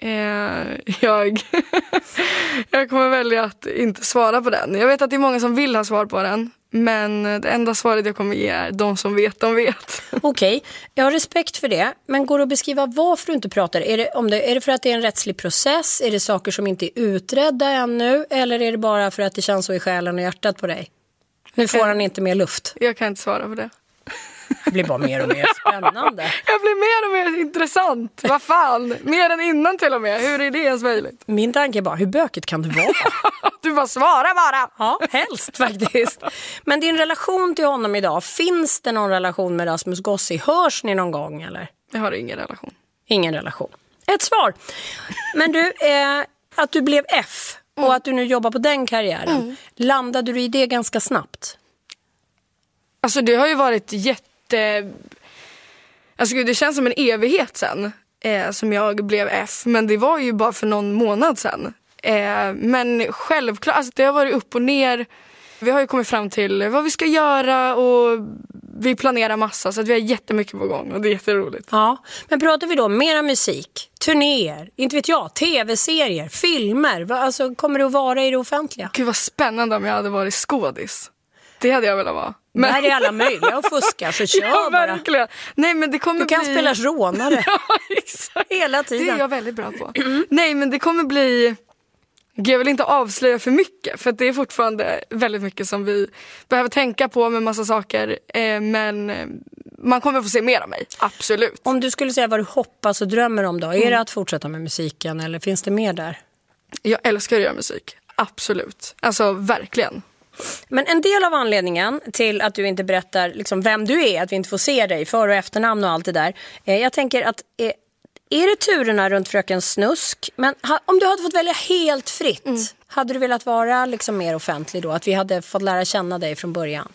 Jag kommer välja att inte svara på den. Jag vet att det är många som vill ha svar på den. Men det enda svaret jag kommer ge är de som vet, de vet. Okej, jag har respekt för det. Men går det att beskriva varför du inte pratar? Är det för att det är en rättslig process? Är det saker som inte är utredda ännu? Eller är det bara för att det känns så i själen och hjärtat på dig? Nu får han inte mer luft. Jag kan inte svara på det. Det blir bara mer och mer spännande. Jag blir mer och mer intressant. Vad fan? Mer än innan till och med. Hur är det ens möjligt? Min tanke är bara, hur bökigt kan det vara? Du bara svara bara. Ja, helst faktiskt. Men din relation till honom idag, finns det någon relation med Rasmus Gossi? Hörs ni någon gång eller? Jag har ingen relation. Ingen relation. Ett svar. Men du, att du blev F och att du nu jobbar på den karriären. Landade du i det ganska snabbt? Alltså det har ju varit alltså det känns som en evighet sen som jag blev F. Men det var ju bara för någon månad sen. Men självklart, alltså det har varit upp och ner. Vi har ju kommit fram till vad vi ska göra och vi planerar massa. Så att vi har jättemycket på gång och det är jätteroligt. Ja, men pratar vi då mera musik, turnéer, inte vet jag, tv-serier, filmer. Alltså kommer det att vara i det offentliga? Gud vad spännande om jag hade varit skådis. Det hade jag velat vara. Men där är alla möjliga att fuska, så kör ja, bara. Verkligen. Nej, men det kommer du kan bli... spela rånare. Ja, exakt. Hela tiden. Det är jag väldigt bra på. Nej, men det kommer bli... Jag vill inte avslöja för mycket, för att det är fortfarande väldigt mycket som vi behöver tänka på med massa saker. Men man kommer få se mer av mig, absolut. Om du skulle säga vad du hoppas och drömmer om då, är det att fortsätta med musiken eller finns det mer där? Jag älskar att göra musik, absolut. Alltså verkligen. Men en del av anledningen till att du inte berättar liksom vem du är, att vi inte får se dig, för- och efternamn och allt det där. Jag tänker att Är det turerna runt Fröken Snusk? Men om du hade fått välja helt fritt, hade du velat vara liksom mer offentlig då? Att vi hade fått lära känna dig från början?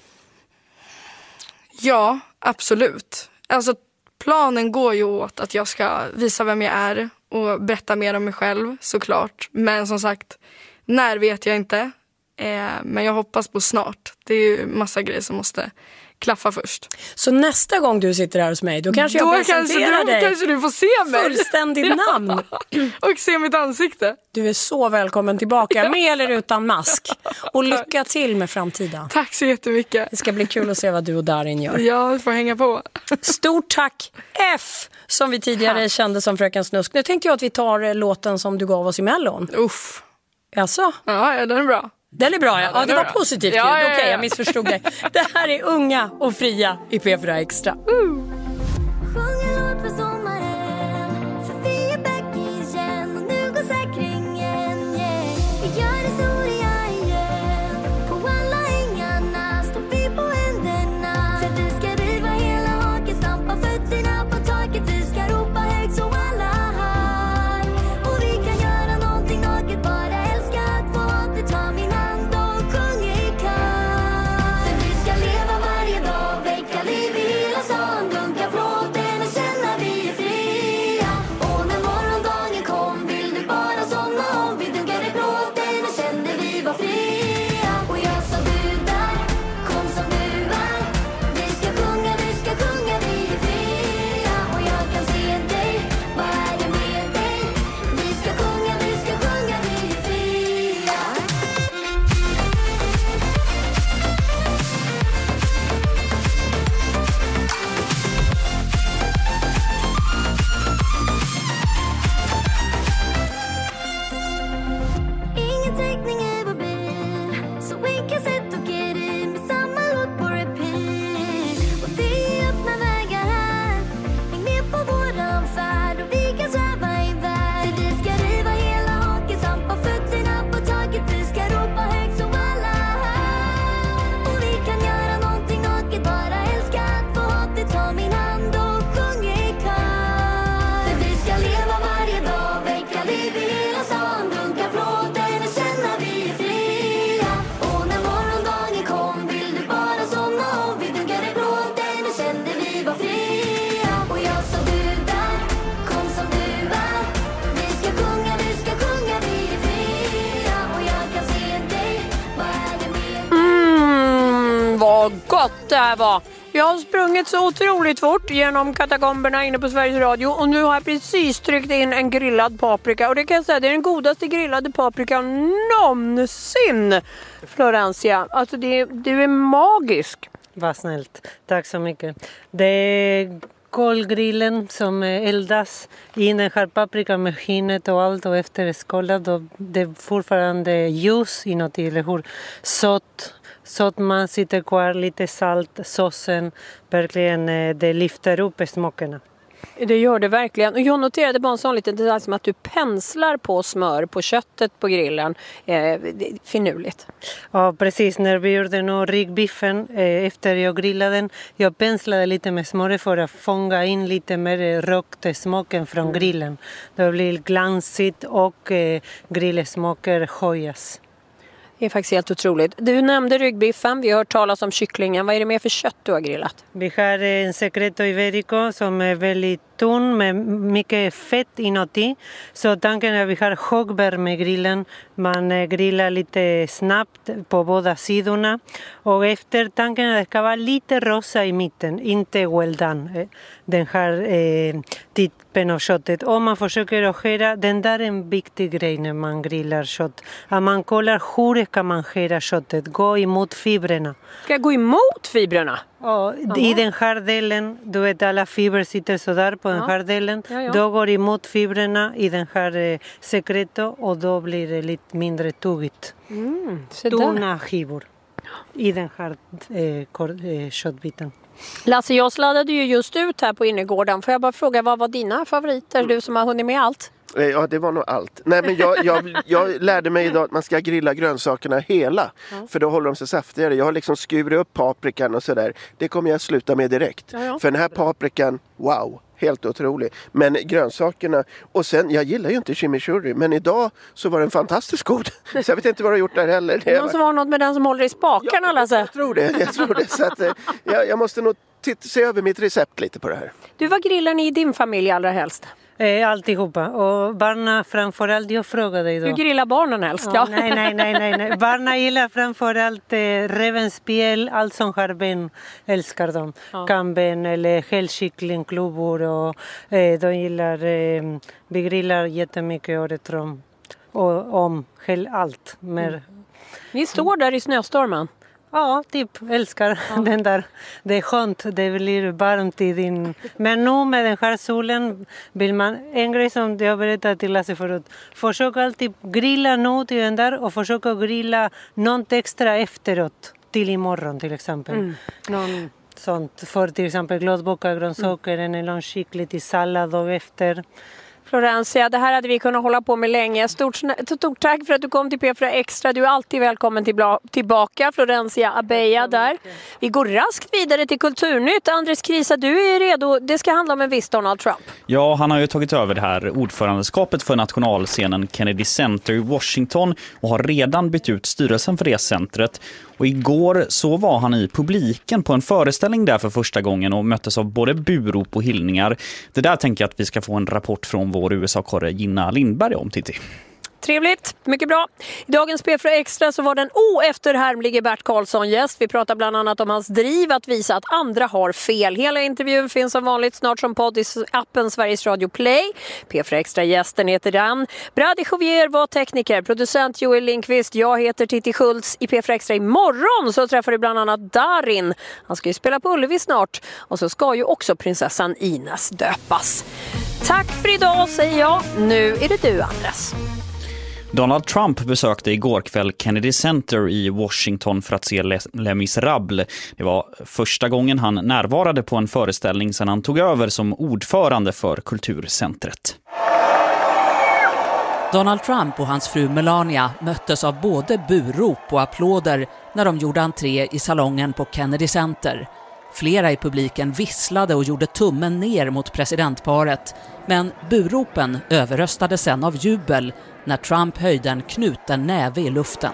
Ja, absolut. Alltså planen går ju åt att jag ska visa vem jag är och berätta mer om mig själv, såklart. Men som sagt, när vet jag inte. Men jag hoppas på snart. Det är ju massa grejer som måste klaffa först. Så nästa gång du sitter här hos mig, då kanske jag presenterar dig. Då kanske du får se mig. Fullständigt namn. Och se mitt ansikte. Du är så välkommen tillbaka, med eller utan mask. Och lycka till med framtiden. Tack så jättemycket. Det ska bli kul att se vad du och Darin gör. Ja, får hänga på. Stort tack F, som vi tidigare kände som Fröken Snusk. Nu tänkte jag att vi tar låten som du gav oss i Mellon. Uff. Jaså? Ja, den är bra. Den är bra, ja. Det var positivt. Ja, ja, ja. Okej, jag missförstod dig. Det här är Unga och fria i P4 Extra. Sjung en låt för sommaren, för vi är back igen och nu går säkringen, yeah. Vi gör historia igen, på alla ängarna står vi på händerna. För vi ska riva hela haken, stampa fötterna på taket. Vi ska ropa högt så alla hör, och vi kan göra någonting naket, bara älska att få hatet. Ta min hand och sjung i kör. För vi ska leva varje dag, väcka liv i hela stan, dunka plåten och känna vi är fria. Och när morgondagen kom vill du bara somna om. Vi dunkade plåten och kände vi var fria. Och jag sa du där, kom som du är. Vi ska sjunga, vi är fria. Och jag kan se dig, vad är det med dig? Vi ska sjunga, vi är fria. Ingen täckning i vår bil, så vi kan sätta och get in med samma låt på repeat. Och det är öppna vägar här, häng med på våran färd och vi kan sväva iväg. För vi ska riva hela haken, stampa fötterna på taket. Vi ska ropa högt så alla hör, och vi kan göra någonting naket, bara älska att få hatet. Ta min hand och sjung i kör. För vi ska leva varje dag, väcka liv i hela stan, dunka plåten och känna vi är fria. Och när morgondagen kom vill du bara somna om. Vi dunkade plåten och kände vi var fria. Och jag sa du där, kom som du är. Vi ska sjunga, vi är fria. Och jag kan se dig, vad är det med? Vad gott det här var. Jag har sprungit så otroligt fort genom katakomberna inne på Sveriges Radio och nu har jag precis tryckt in en grillad paprika, och det kan jag säga, det är den godaste grillade paprikan någonsin. Florencia, alltså du är magisk. Vad snällt. Tack så mycket. Det är kolgrillen som eldas in den här paprikan med skinnet och allt, och efter skålad och det är fortfarande ljus inuti, eller hur? Så man sitter kvar, lite salt, såsen, verkligen det lyfter upp smakerna. Det gör det verkligen. Och jag noterade bara en sån liten detalj som att du penslar på smör på köttet på grillen. Finurligt. Ja, precis. När vi gjorde nog ryggbiffen efter jag grillade den, jag penslade lite med smör för att fånga in lite mer rökt smaken från grillen. Det blir glansigt och grillsmaker höjas. Det är faktiskt helt otroligt. Du nämnde ryggbiffen, vi har hört talas om kycklingen. Vad är det mer för kött du har grillat? Vi har en secreto iberico som är väldigt tunn med mycket fett inuti. Så tanken är att vi har högbär med grillen. Man grillar lite snabbt på båda sidorna. Och efter tanken är att det ska vara lite rosa i mitten, inte well done. Den här typen av köttet. Om man försöker att skära, den där är en viktig grej när man grillar kött. Att man kollar hur ska man skära köttet. Gå emot fibrerna. Ska jag gå emot fibrerna? Ja, i den här delen, du vet alla fibrer sitter sådär på den här delen. Ja. Då går emot fibrerna i den här secreto och då blir det lite mindre tuggigt. Tunna skivor i den här köttbiten. Lasse, jag sladdade ju just ut här på innergården. Får jag bara fråga, vad var dina favoriter? Du som har hunnit med allt. Ja, det var nog allt. Nej, men jag lärde mig idag att man ska grilla grönsakerna hela. Ja. För då håller de sig saftigare. Jag har liksom skurit upp paprikan och sådär. Det kommer jag sluta med direkt. Ja. För den här paprikan, wow, helt otrolig. Men grönsakerna, och sen, jag gillar ju inte chimichurri, men idag så var den fantastiskt god. Så jag vet inte vad du har gjort där heller. Det måste vara något med den som håller i spakarna, Lasse. Jag tror det. Så att, jag måste nog se över mitt recept lite på det här. Du, vad grillar ni i din familj allra helst? Alltihopa. Och barnen framförallt, jag frågade idag. Du grillar barnen helst? Ja. Nej. Barnen gillar framförallt revenspjäll, allt som har ben älskar de. Ja. Kamben eller helkycklingklubbor och de gillar, vi grillar jättemycket året om. Och allt. Ni står där i snöstormen? Ja, älskar den där. Det är skönt, det blir varmt i din... Men nu med den här solen vill man, en grej som jag berättade till Lasse förut, försöka alltid grilla nu till den där och försöka grilla något extra efteråt till imorgon till exempel. Någon sånt, för till exempel glasbockar, grönsaker, eller någon kyckling till sallad och efter. Florencia, det här hade vi kunnat hålla på med länge. Stort tack för att du kom till P4 Extra. Du är alltid välkommen tillbaka, Florencia Abeja där. Vi går raskt vidare till Kulturnytt. Andres Krisa, du är redo. Det ska handla om en viss Donald Trump. Ja, han har ju tagit över det här ordförandeskapet för nationalscenen Kennedy Center i Washington och har redan bytt ut styrelsen för det centret. Och igår så var han i publiken på en föreställning där för första gången och möttes av både burop och hyllningar. Det där tänker jag att vi ska få en rapport från vår USA-korre Gina Lindberg om, Titti. Trevligt, mycket bra. I dagens P4 Extra så var den oefterhärmlige Bert Karlsson gäst. Vi pratar bland annat om hans driv att visa att andra har fel. Hela intervjun finns som vanligt snart som podd i appen Sveriges Radio Play. P4 Extra-gästen heter Dan. Brady Jovier var tekniker, producent Joel Lindqvist. Jag heter Titti Schultz. I P4 Extra imorgon så träffar du bland annat Darin. Han ska ju spela på Ullevi snart. Och så ska ju också prinsessan Ines döpas. Tack för idag, säger jag. Nu är det du, Andres. Donald Trump besökte igår kväll Kennedy Center i Washington för att se Les Misérables. Det var första gången han närvarade på en föreställning sedan han tog över som ordförande för kulturcentret. Donald Trump och hans fru Melania möttes av både burop och applåder när de gjorde entré i salongen på Kennedy Center. Flera i publiken visslade och gjorde tummen ner mot presidentparet, men buropen överröstade sen av jubel när Trump höjde en knuten näve i luften.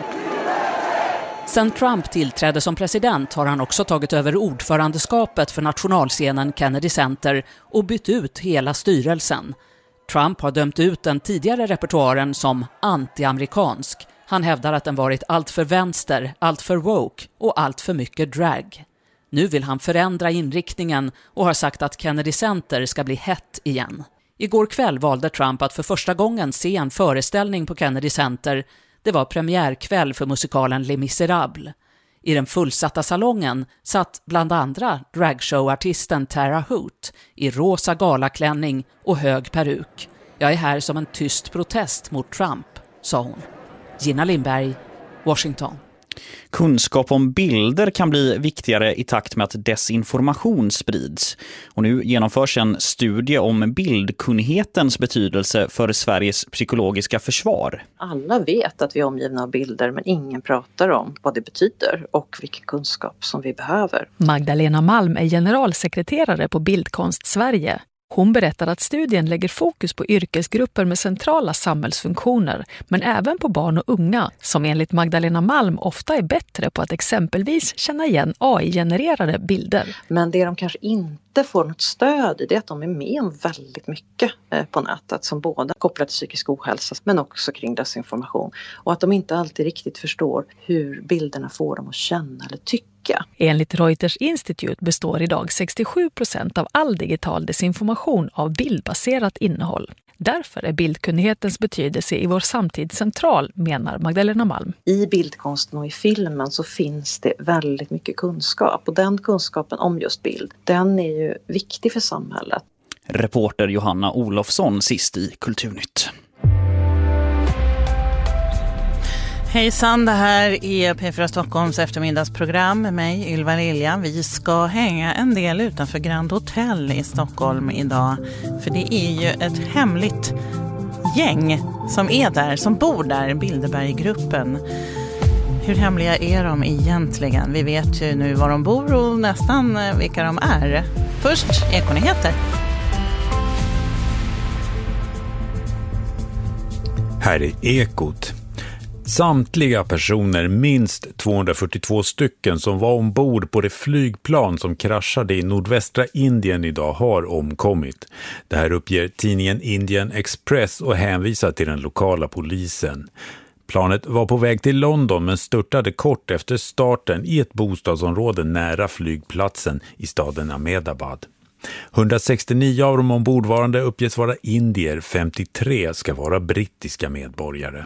Sen Trump tillträdde som president har han också tagit över ordförandeskapet för nationalscenen Kennedy Center och bytt ut hela styrelsen. Trump har dömt ut den tidigare repertoaren som anti-amerikansk. Han hävdar att den varit allt för vänster, allt för woke och allt för mycket drag. Nu vill han förändra inriktningen och har sagt att Kennedy Center ska bli hett igen. Igår kväll valde Trump att för första gången se en föreställning på Kennedy Center. Det var premiärkväll för musikalen Les Misérables. I den fullsatta salongen satt bland andra dragshowartisten Tara Hoot i rosa galaklänning och hög peruk. Jag är här som en tyst protest mot Trump, sa hon. Gina Lindberg, Washington. Kunskap om bilder kan bli viktigare i takt med att desinformation sprids. Och nu genomförs en studie om bildkunnighetens betydelse för Sveriges psykologiska försvar. Alla vet att vi är omgivna av bilder, men ingen pratar om vad det betyder och vilken kunskap som vi behöver. Magdalena Malm är generalsekreterare på Bildkonst Sverige. Hon berättar att studien lägger fokus på yrkesgrupper med centrala samhällsfunktioner, men även på barn och unga, som enligt Magdalena Malm ofta är bättre på att exempelvis känna igen AI-genererade bilder. Men det de kanske inte får något stöd i, det är att de är med om väldigt mycket på nätet, som både kopplat till psykisk ohälsa men också kring desinformation. Och att de inte alltid riktigt förstår hur bilderna får dem att känna eller tycka. Enligt Reuters Institute består idag 67% av all digital desinformation av bildbaserat innehåll. Därför är bildkunnighetens betydelse i vår samtid central, menar Magdalena Malm. I bildkonsten och i filmen så finns det väldigt mycket kunskap. Och den kunskapen om just bild, den är ju viktig för samhället. Reporter Johanna Olofsson sist i Kulturnytt. Hejsan, det här är P4 Stockholms eftermiddagsprogram med mig, Ylva Lilja. Vi ska hänga en del utanför Grand Hotel i Stockholm idag. För det är ju ett hemligt gäng som är där, som bor där, Bilderberggruppen. Hur hemliga är de egentligen? Vi vet ju nu var de bor och nästan vilka de är. Först Ekonyheter. Här är Ekot. Samtliga personer, minst 242 stycken som var ombord på det flygplan som kraschade i nordvästra Indien idag har omkommit. Det här uppger tidningen Indian Express och hänvisar till den lokala polisen. Planet var på väg till London men störtade kort efter starten i ett bostadsområde nära flygplatsen i staden Ahmedabad. 169 av de ombordvarande uppges vara indier, 53 ska vara brittiska medborgare.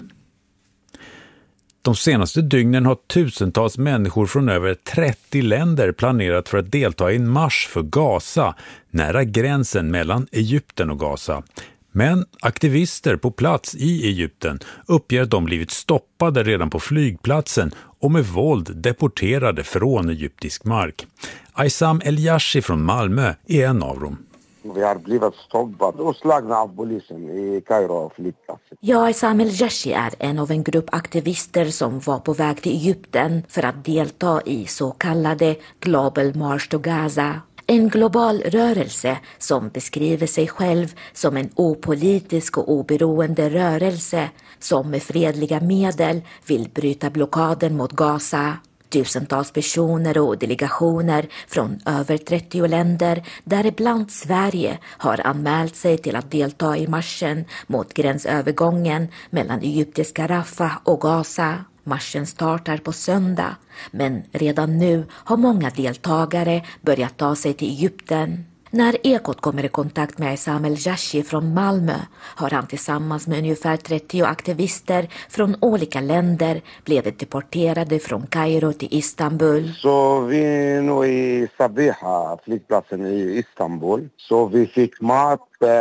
De senaste dygnen har tusentals människor från över 30 länder planerat för att delta i en marsch för Gaza, nära gränsen mellan Egypten och Gaza. Men aktivister på plats i Egypten uppger att de blivit stoppade redan på flygplatsen och med våld deporterade från egyptisk mark. Aysam El-Yashi från Malmö är en av dem. Vi har blivit stoppade och slagna av polisen i Kairo flygplatsen. Jag, Aysam El-Yashi, är en av en grupp aktivister som var på väg till Egypten för att delta i så kallade Global March to Gaza. En global rörelse som beskriver sig själv som en opolitisk och oberoende rörelse som med fredliga medel vill bryta blockaden mot Gaza. Tusentals personer och delegationer från över 30 länder, däribland Sverige, har anmält sig till att delta i marschen mot gränsövergången mellan egyptiska Rafah och Gaza. Marschen startar på söndag, men redan nu har många deltagare börjat ta sig till Egypten. När Ekot kommer i kontakt med Aysam El-Yashi från Malmö har han tillsammans med ungefär 30 aktivister från olika länder blivit deporterade från Kairo till Istanbul. Så vi är nu i Sabiha, flygplatsen i Istanbul. Så vi fick mat,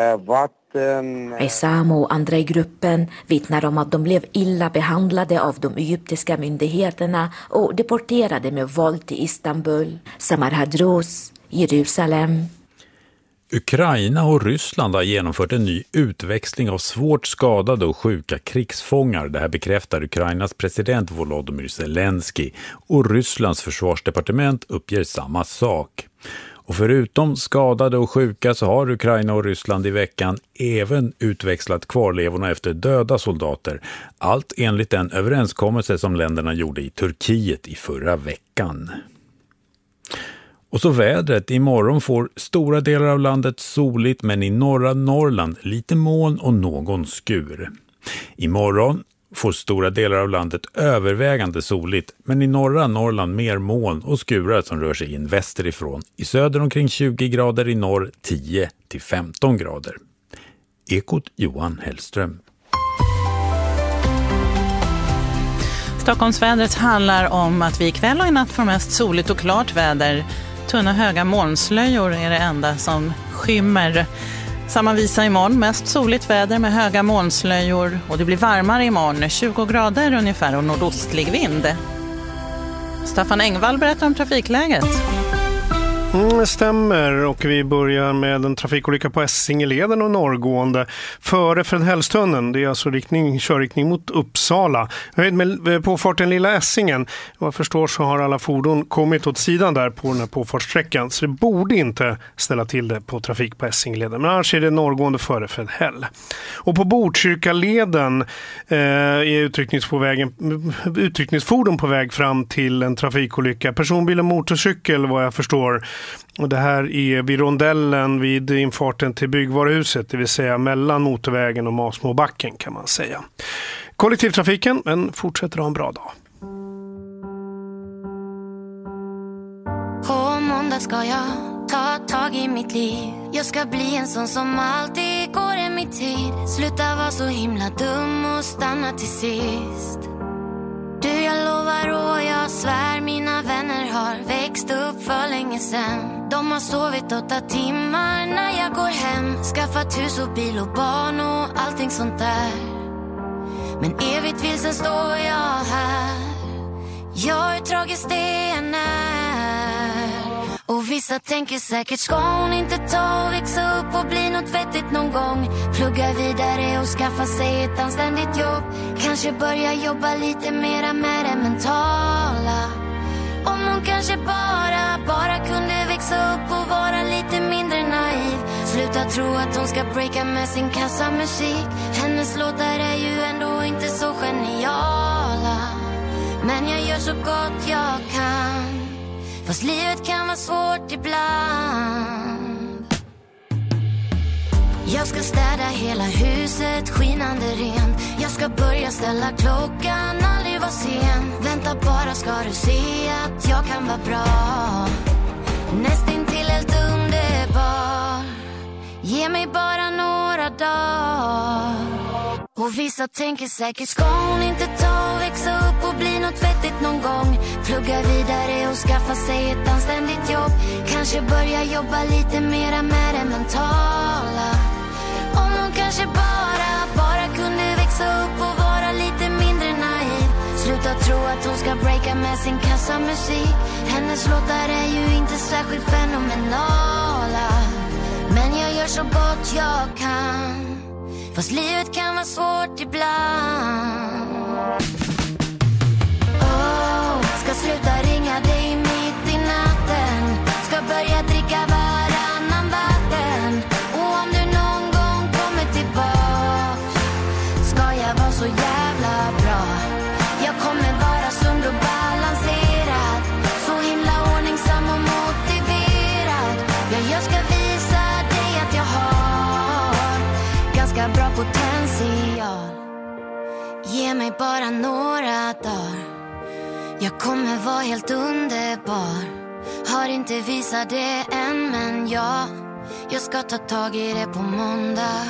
vatten. Aysam och andra i gruppen vittnar om att de blev illa behandlade av de egyptiska myndigheterna och deporterade med våld till Istanbul. Samar Hadrous, Jerusalem. Ukraina och Ryssland har genomfört en ny utväxling av svårt skadade och sjuka krigsfångar. Det här bekräftar Ukrainas president Volodymyr Zelensky och Rysslands försvarsdepartement uppger samma sak. Och förutom skadade och sjuka så har Ukraina och Ryssland i veckan även utväxlat kvarlevorna efter döda soldater. Allt enligt den överenskommelse som länderna gjorde i Turkiet i förra veckan. Och så vädret. Imorgon får stora delar av landet soligt, men i norra Norrland lite moln och någon skur. Imorgon får stora delar av landet övervägande soligt, men i norra Norrland mer moln och skurar som rör sig in västerifrån. I söder omkring 20 grader, i norr 10 till 15 grader. Ekot Johan Hellström. Stockholmsvädret handlar om att vi ikväll och i natt får mest soligt och klart väder. Tunna höga molnslöjor är det enda som skymmer. Samma visa imorgon, mest soligt väder med höga molnslöjor och det blir varmare imorgon, 20 grader ungefär och nordostlig vind. Staffan Engvall berättar om trafikläget. Stämmer, och vi börjar med en trafikolycka på Essingeleden och norrgående före Fredhällstunneln. Det är alltså körriktning mot Uppsala. Höjd med påfarten Lilla Essingen. Vad jag förstår så har alla fordon kommit åt sidan där på den här påfartsträckan, så det borde inte ställa till det på trafik på Essingeleden. Men annars är det norrgående före Fredhäll. Och på Botkyrkaleden är utryckningsfordon på väg fram till en trafikolycka. Personbil och motorcykel, vad jag förstår. Och det här är vid rondellen vid infarten till byggvaruhuset, det vill säga mellan motorvägen och Masmåbacken kan man säga. Kollektivtrafiken, men fortsätter ha en bra dag. På måndag ska jag ta tag i mitt liv. Jag ska bli en sån som alltid går i mitt tid. Sluta vara så himla dum och stanna till sist. Du, jag lovar och jag svär, mina vänner har växt upp för länge sedan. De har sovit 8 timmar när jag går hem. Skaffat hus och bil och barn och allting sånt där. Men evigt vilsen står jag här. Ja, hur tragiskt det än är. Och vissa tänker säkert, ska hon inte ta och växa upp och bli något vettigt någon gång? Plugga vidare och skaffa sig ett anständigt jobb. Kanske börja jobba lite mera med det mentala. Om hon kanske bara kunde växa upp och vara lite mindre naiv. Sluta tro att hon ska breaka med sin kassamusik. Hennes låtar är ju ändå inte så geniala. Men jag gör så gott jag kan. Fast livet kan vara svårt ibland. Jag ska städa hela huset, skinande ren. Jag ska börja ställa klockan, aldrig vara sen. Vänta bara ska du se att jag kan vara bra. Nästintill helt underbar. Ge mig bara några dagar. Och vissa tänker säkert, ska hon inte ta och växa upp och bli något vettigt någon gång? Plugga vidare och skaffa sig ett anständigt jobb. Kanske börja jobba lite mera med det mentala. Om hon kanske bara kunde växa upp och vara lite mindre naiv. Sluta tro att hon ska breaka med sin kassamusik. Hennes låtar är ju inte särskilt fenomenala. Men jag gör så gott jag kan. Fast livet kan vara svårt ibland. Ska sluta ringa dig mitt i natten. Ska börja dricka varannan vatten. Och om du någon gång kommer tillbaks, ska jag vara så jävla bra. Jag kommer vara sund och balanserad. Så himla ordningsam och motiverad. Ja, jag ska visa dig att jag har ganska bra potential. Ge mig bara några dagar. Jag kommer vara helt underbar. Har inte visat det än, men jag ska ta tag i det på måndag.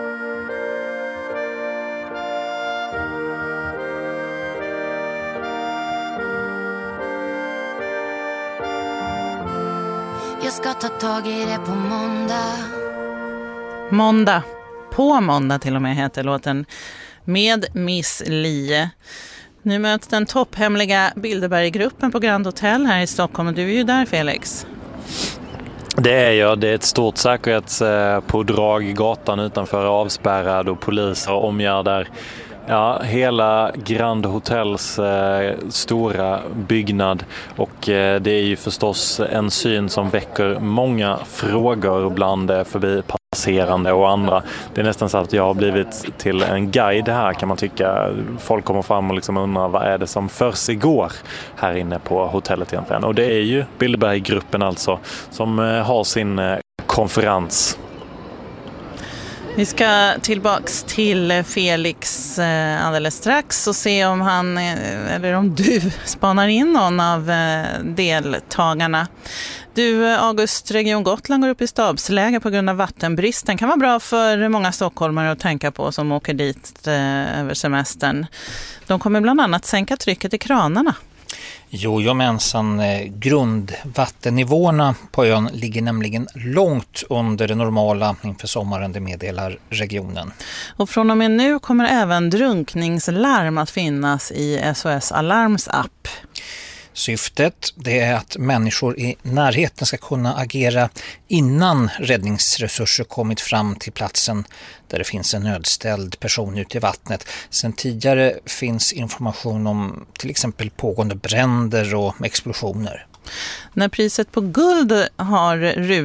Jag ska ta tag i det på måndag. Måndag. På måndag till och med heter låten med Miss Lie. Nu möts den topphemliga Bilderberggruppen på Grand Hotel här i Stockholm. Du är ju där, Felix. Det är jag. Det är ett stort säkerhetspådrag. Gatan utanför avspärrad och poliser omgärdar hela Grand Hotels stora byggnad. Och det är ju förstås en syn som väcker många frågor bland förbipasserande och andra. Det är nästan så att jag har blivit till en guide här, kan man tycka. Folk kommer fram och liksom undrar, vad är det som försiggår här inne på hotellet egentligen? Och det är ju Bilderberggruppen alltså som har sin konferens. Vi ska tillbaks till Felix alldeles strax och se om han, eller om du, spanar in någon av deltagarna. Du, August, Region Gotland går upp i stabsläge på grund av vattenbristen. Kan vara bra för många stockholmare att tänka på som åker dit över semestern. De kommer bland annat sänka trycket i kranarna. Jojomensan, grundvattennivåerna på ön ligger nämligen långt under det normala inför sommaren, det meddelar regionen. Och från och med nu kommer även drunkningslarm att finnas i SOS Alarms app. Syftet det är att människor i närheten ska kunna agera innan räddningsresurser kommit fram till platsen där det finns en nödställd person ute i vattnet. Sen tidigare finns information om till exempel pågående bränder och explosioner. När priset på guld har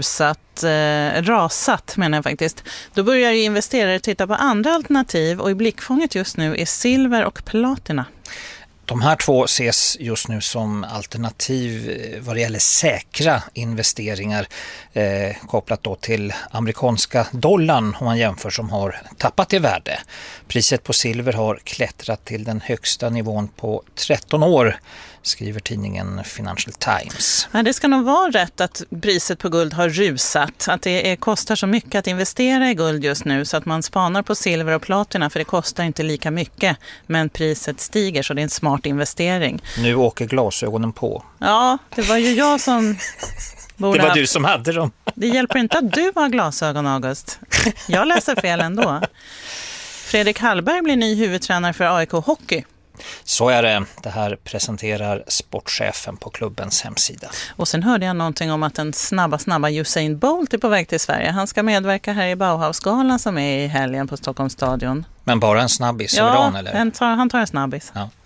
rasat menar jag faktiskt, då börjar investerare titta på andra alternativ och i blickfånget just nu är silver och platina. De här två ses just nu som alternativ vad det gäller säkra investeringar kopplat då till amerikanska dollarn om man jämför, som har tappat i värde. Priset på silver har klättrat till den högsta nivån på 13 år, skriver tidningen Financial Times. Ja, det ska nog vara rätt att priset på guld har rusat. Att det kostar så mycket att investera i guld just nu så att man spanar på silver och platina, för det kostar inte lika mycket. Men priset stiger, så det är en smart investering. Nu åker glasögonen på. Ja, det var ju jag som borde Det var du som hade dem. Det hjälper inte att du har glasögon, August. Jag läser fel ändå. Fredrik Hallberg blir ny huvudtränare för AIK Hockey. Så är det. Det här presenterar sportchefen på klubbens hemsida. Och sen hörde jag någonting om att den snabba Usain Bolt är på väg till Sverige. Han ska medverka här i Bauhausgalan som är i helgen på Stockholms stadion. Men bara en snabbis över dagen, eller? Han tar en snabbis. Ja.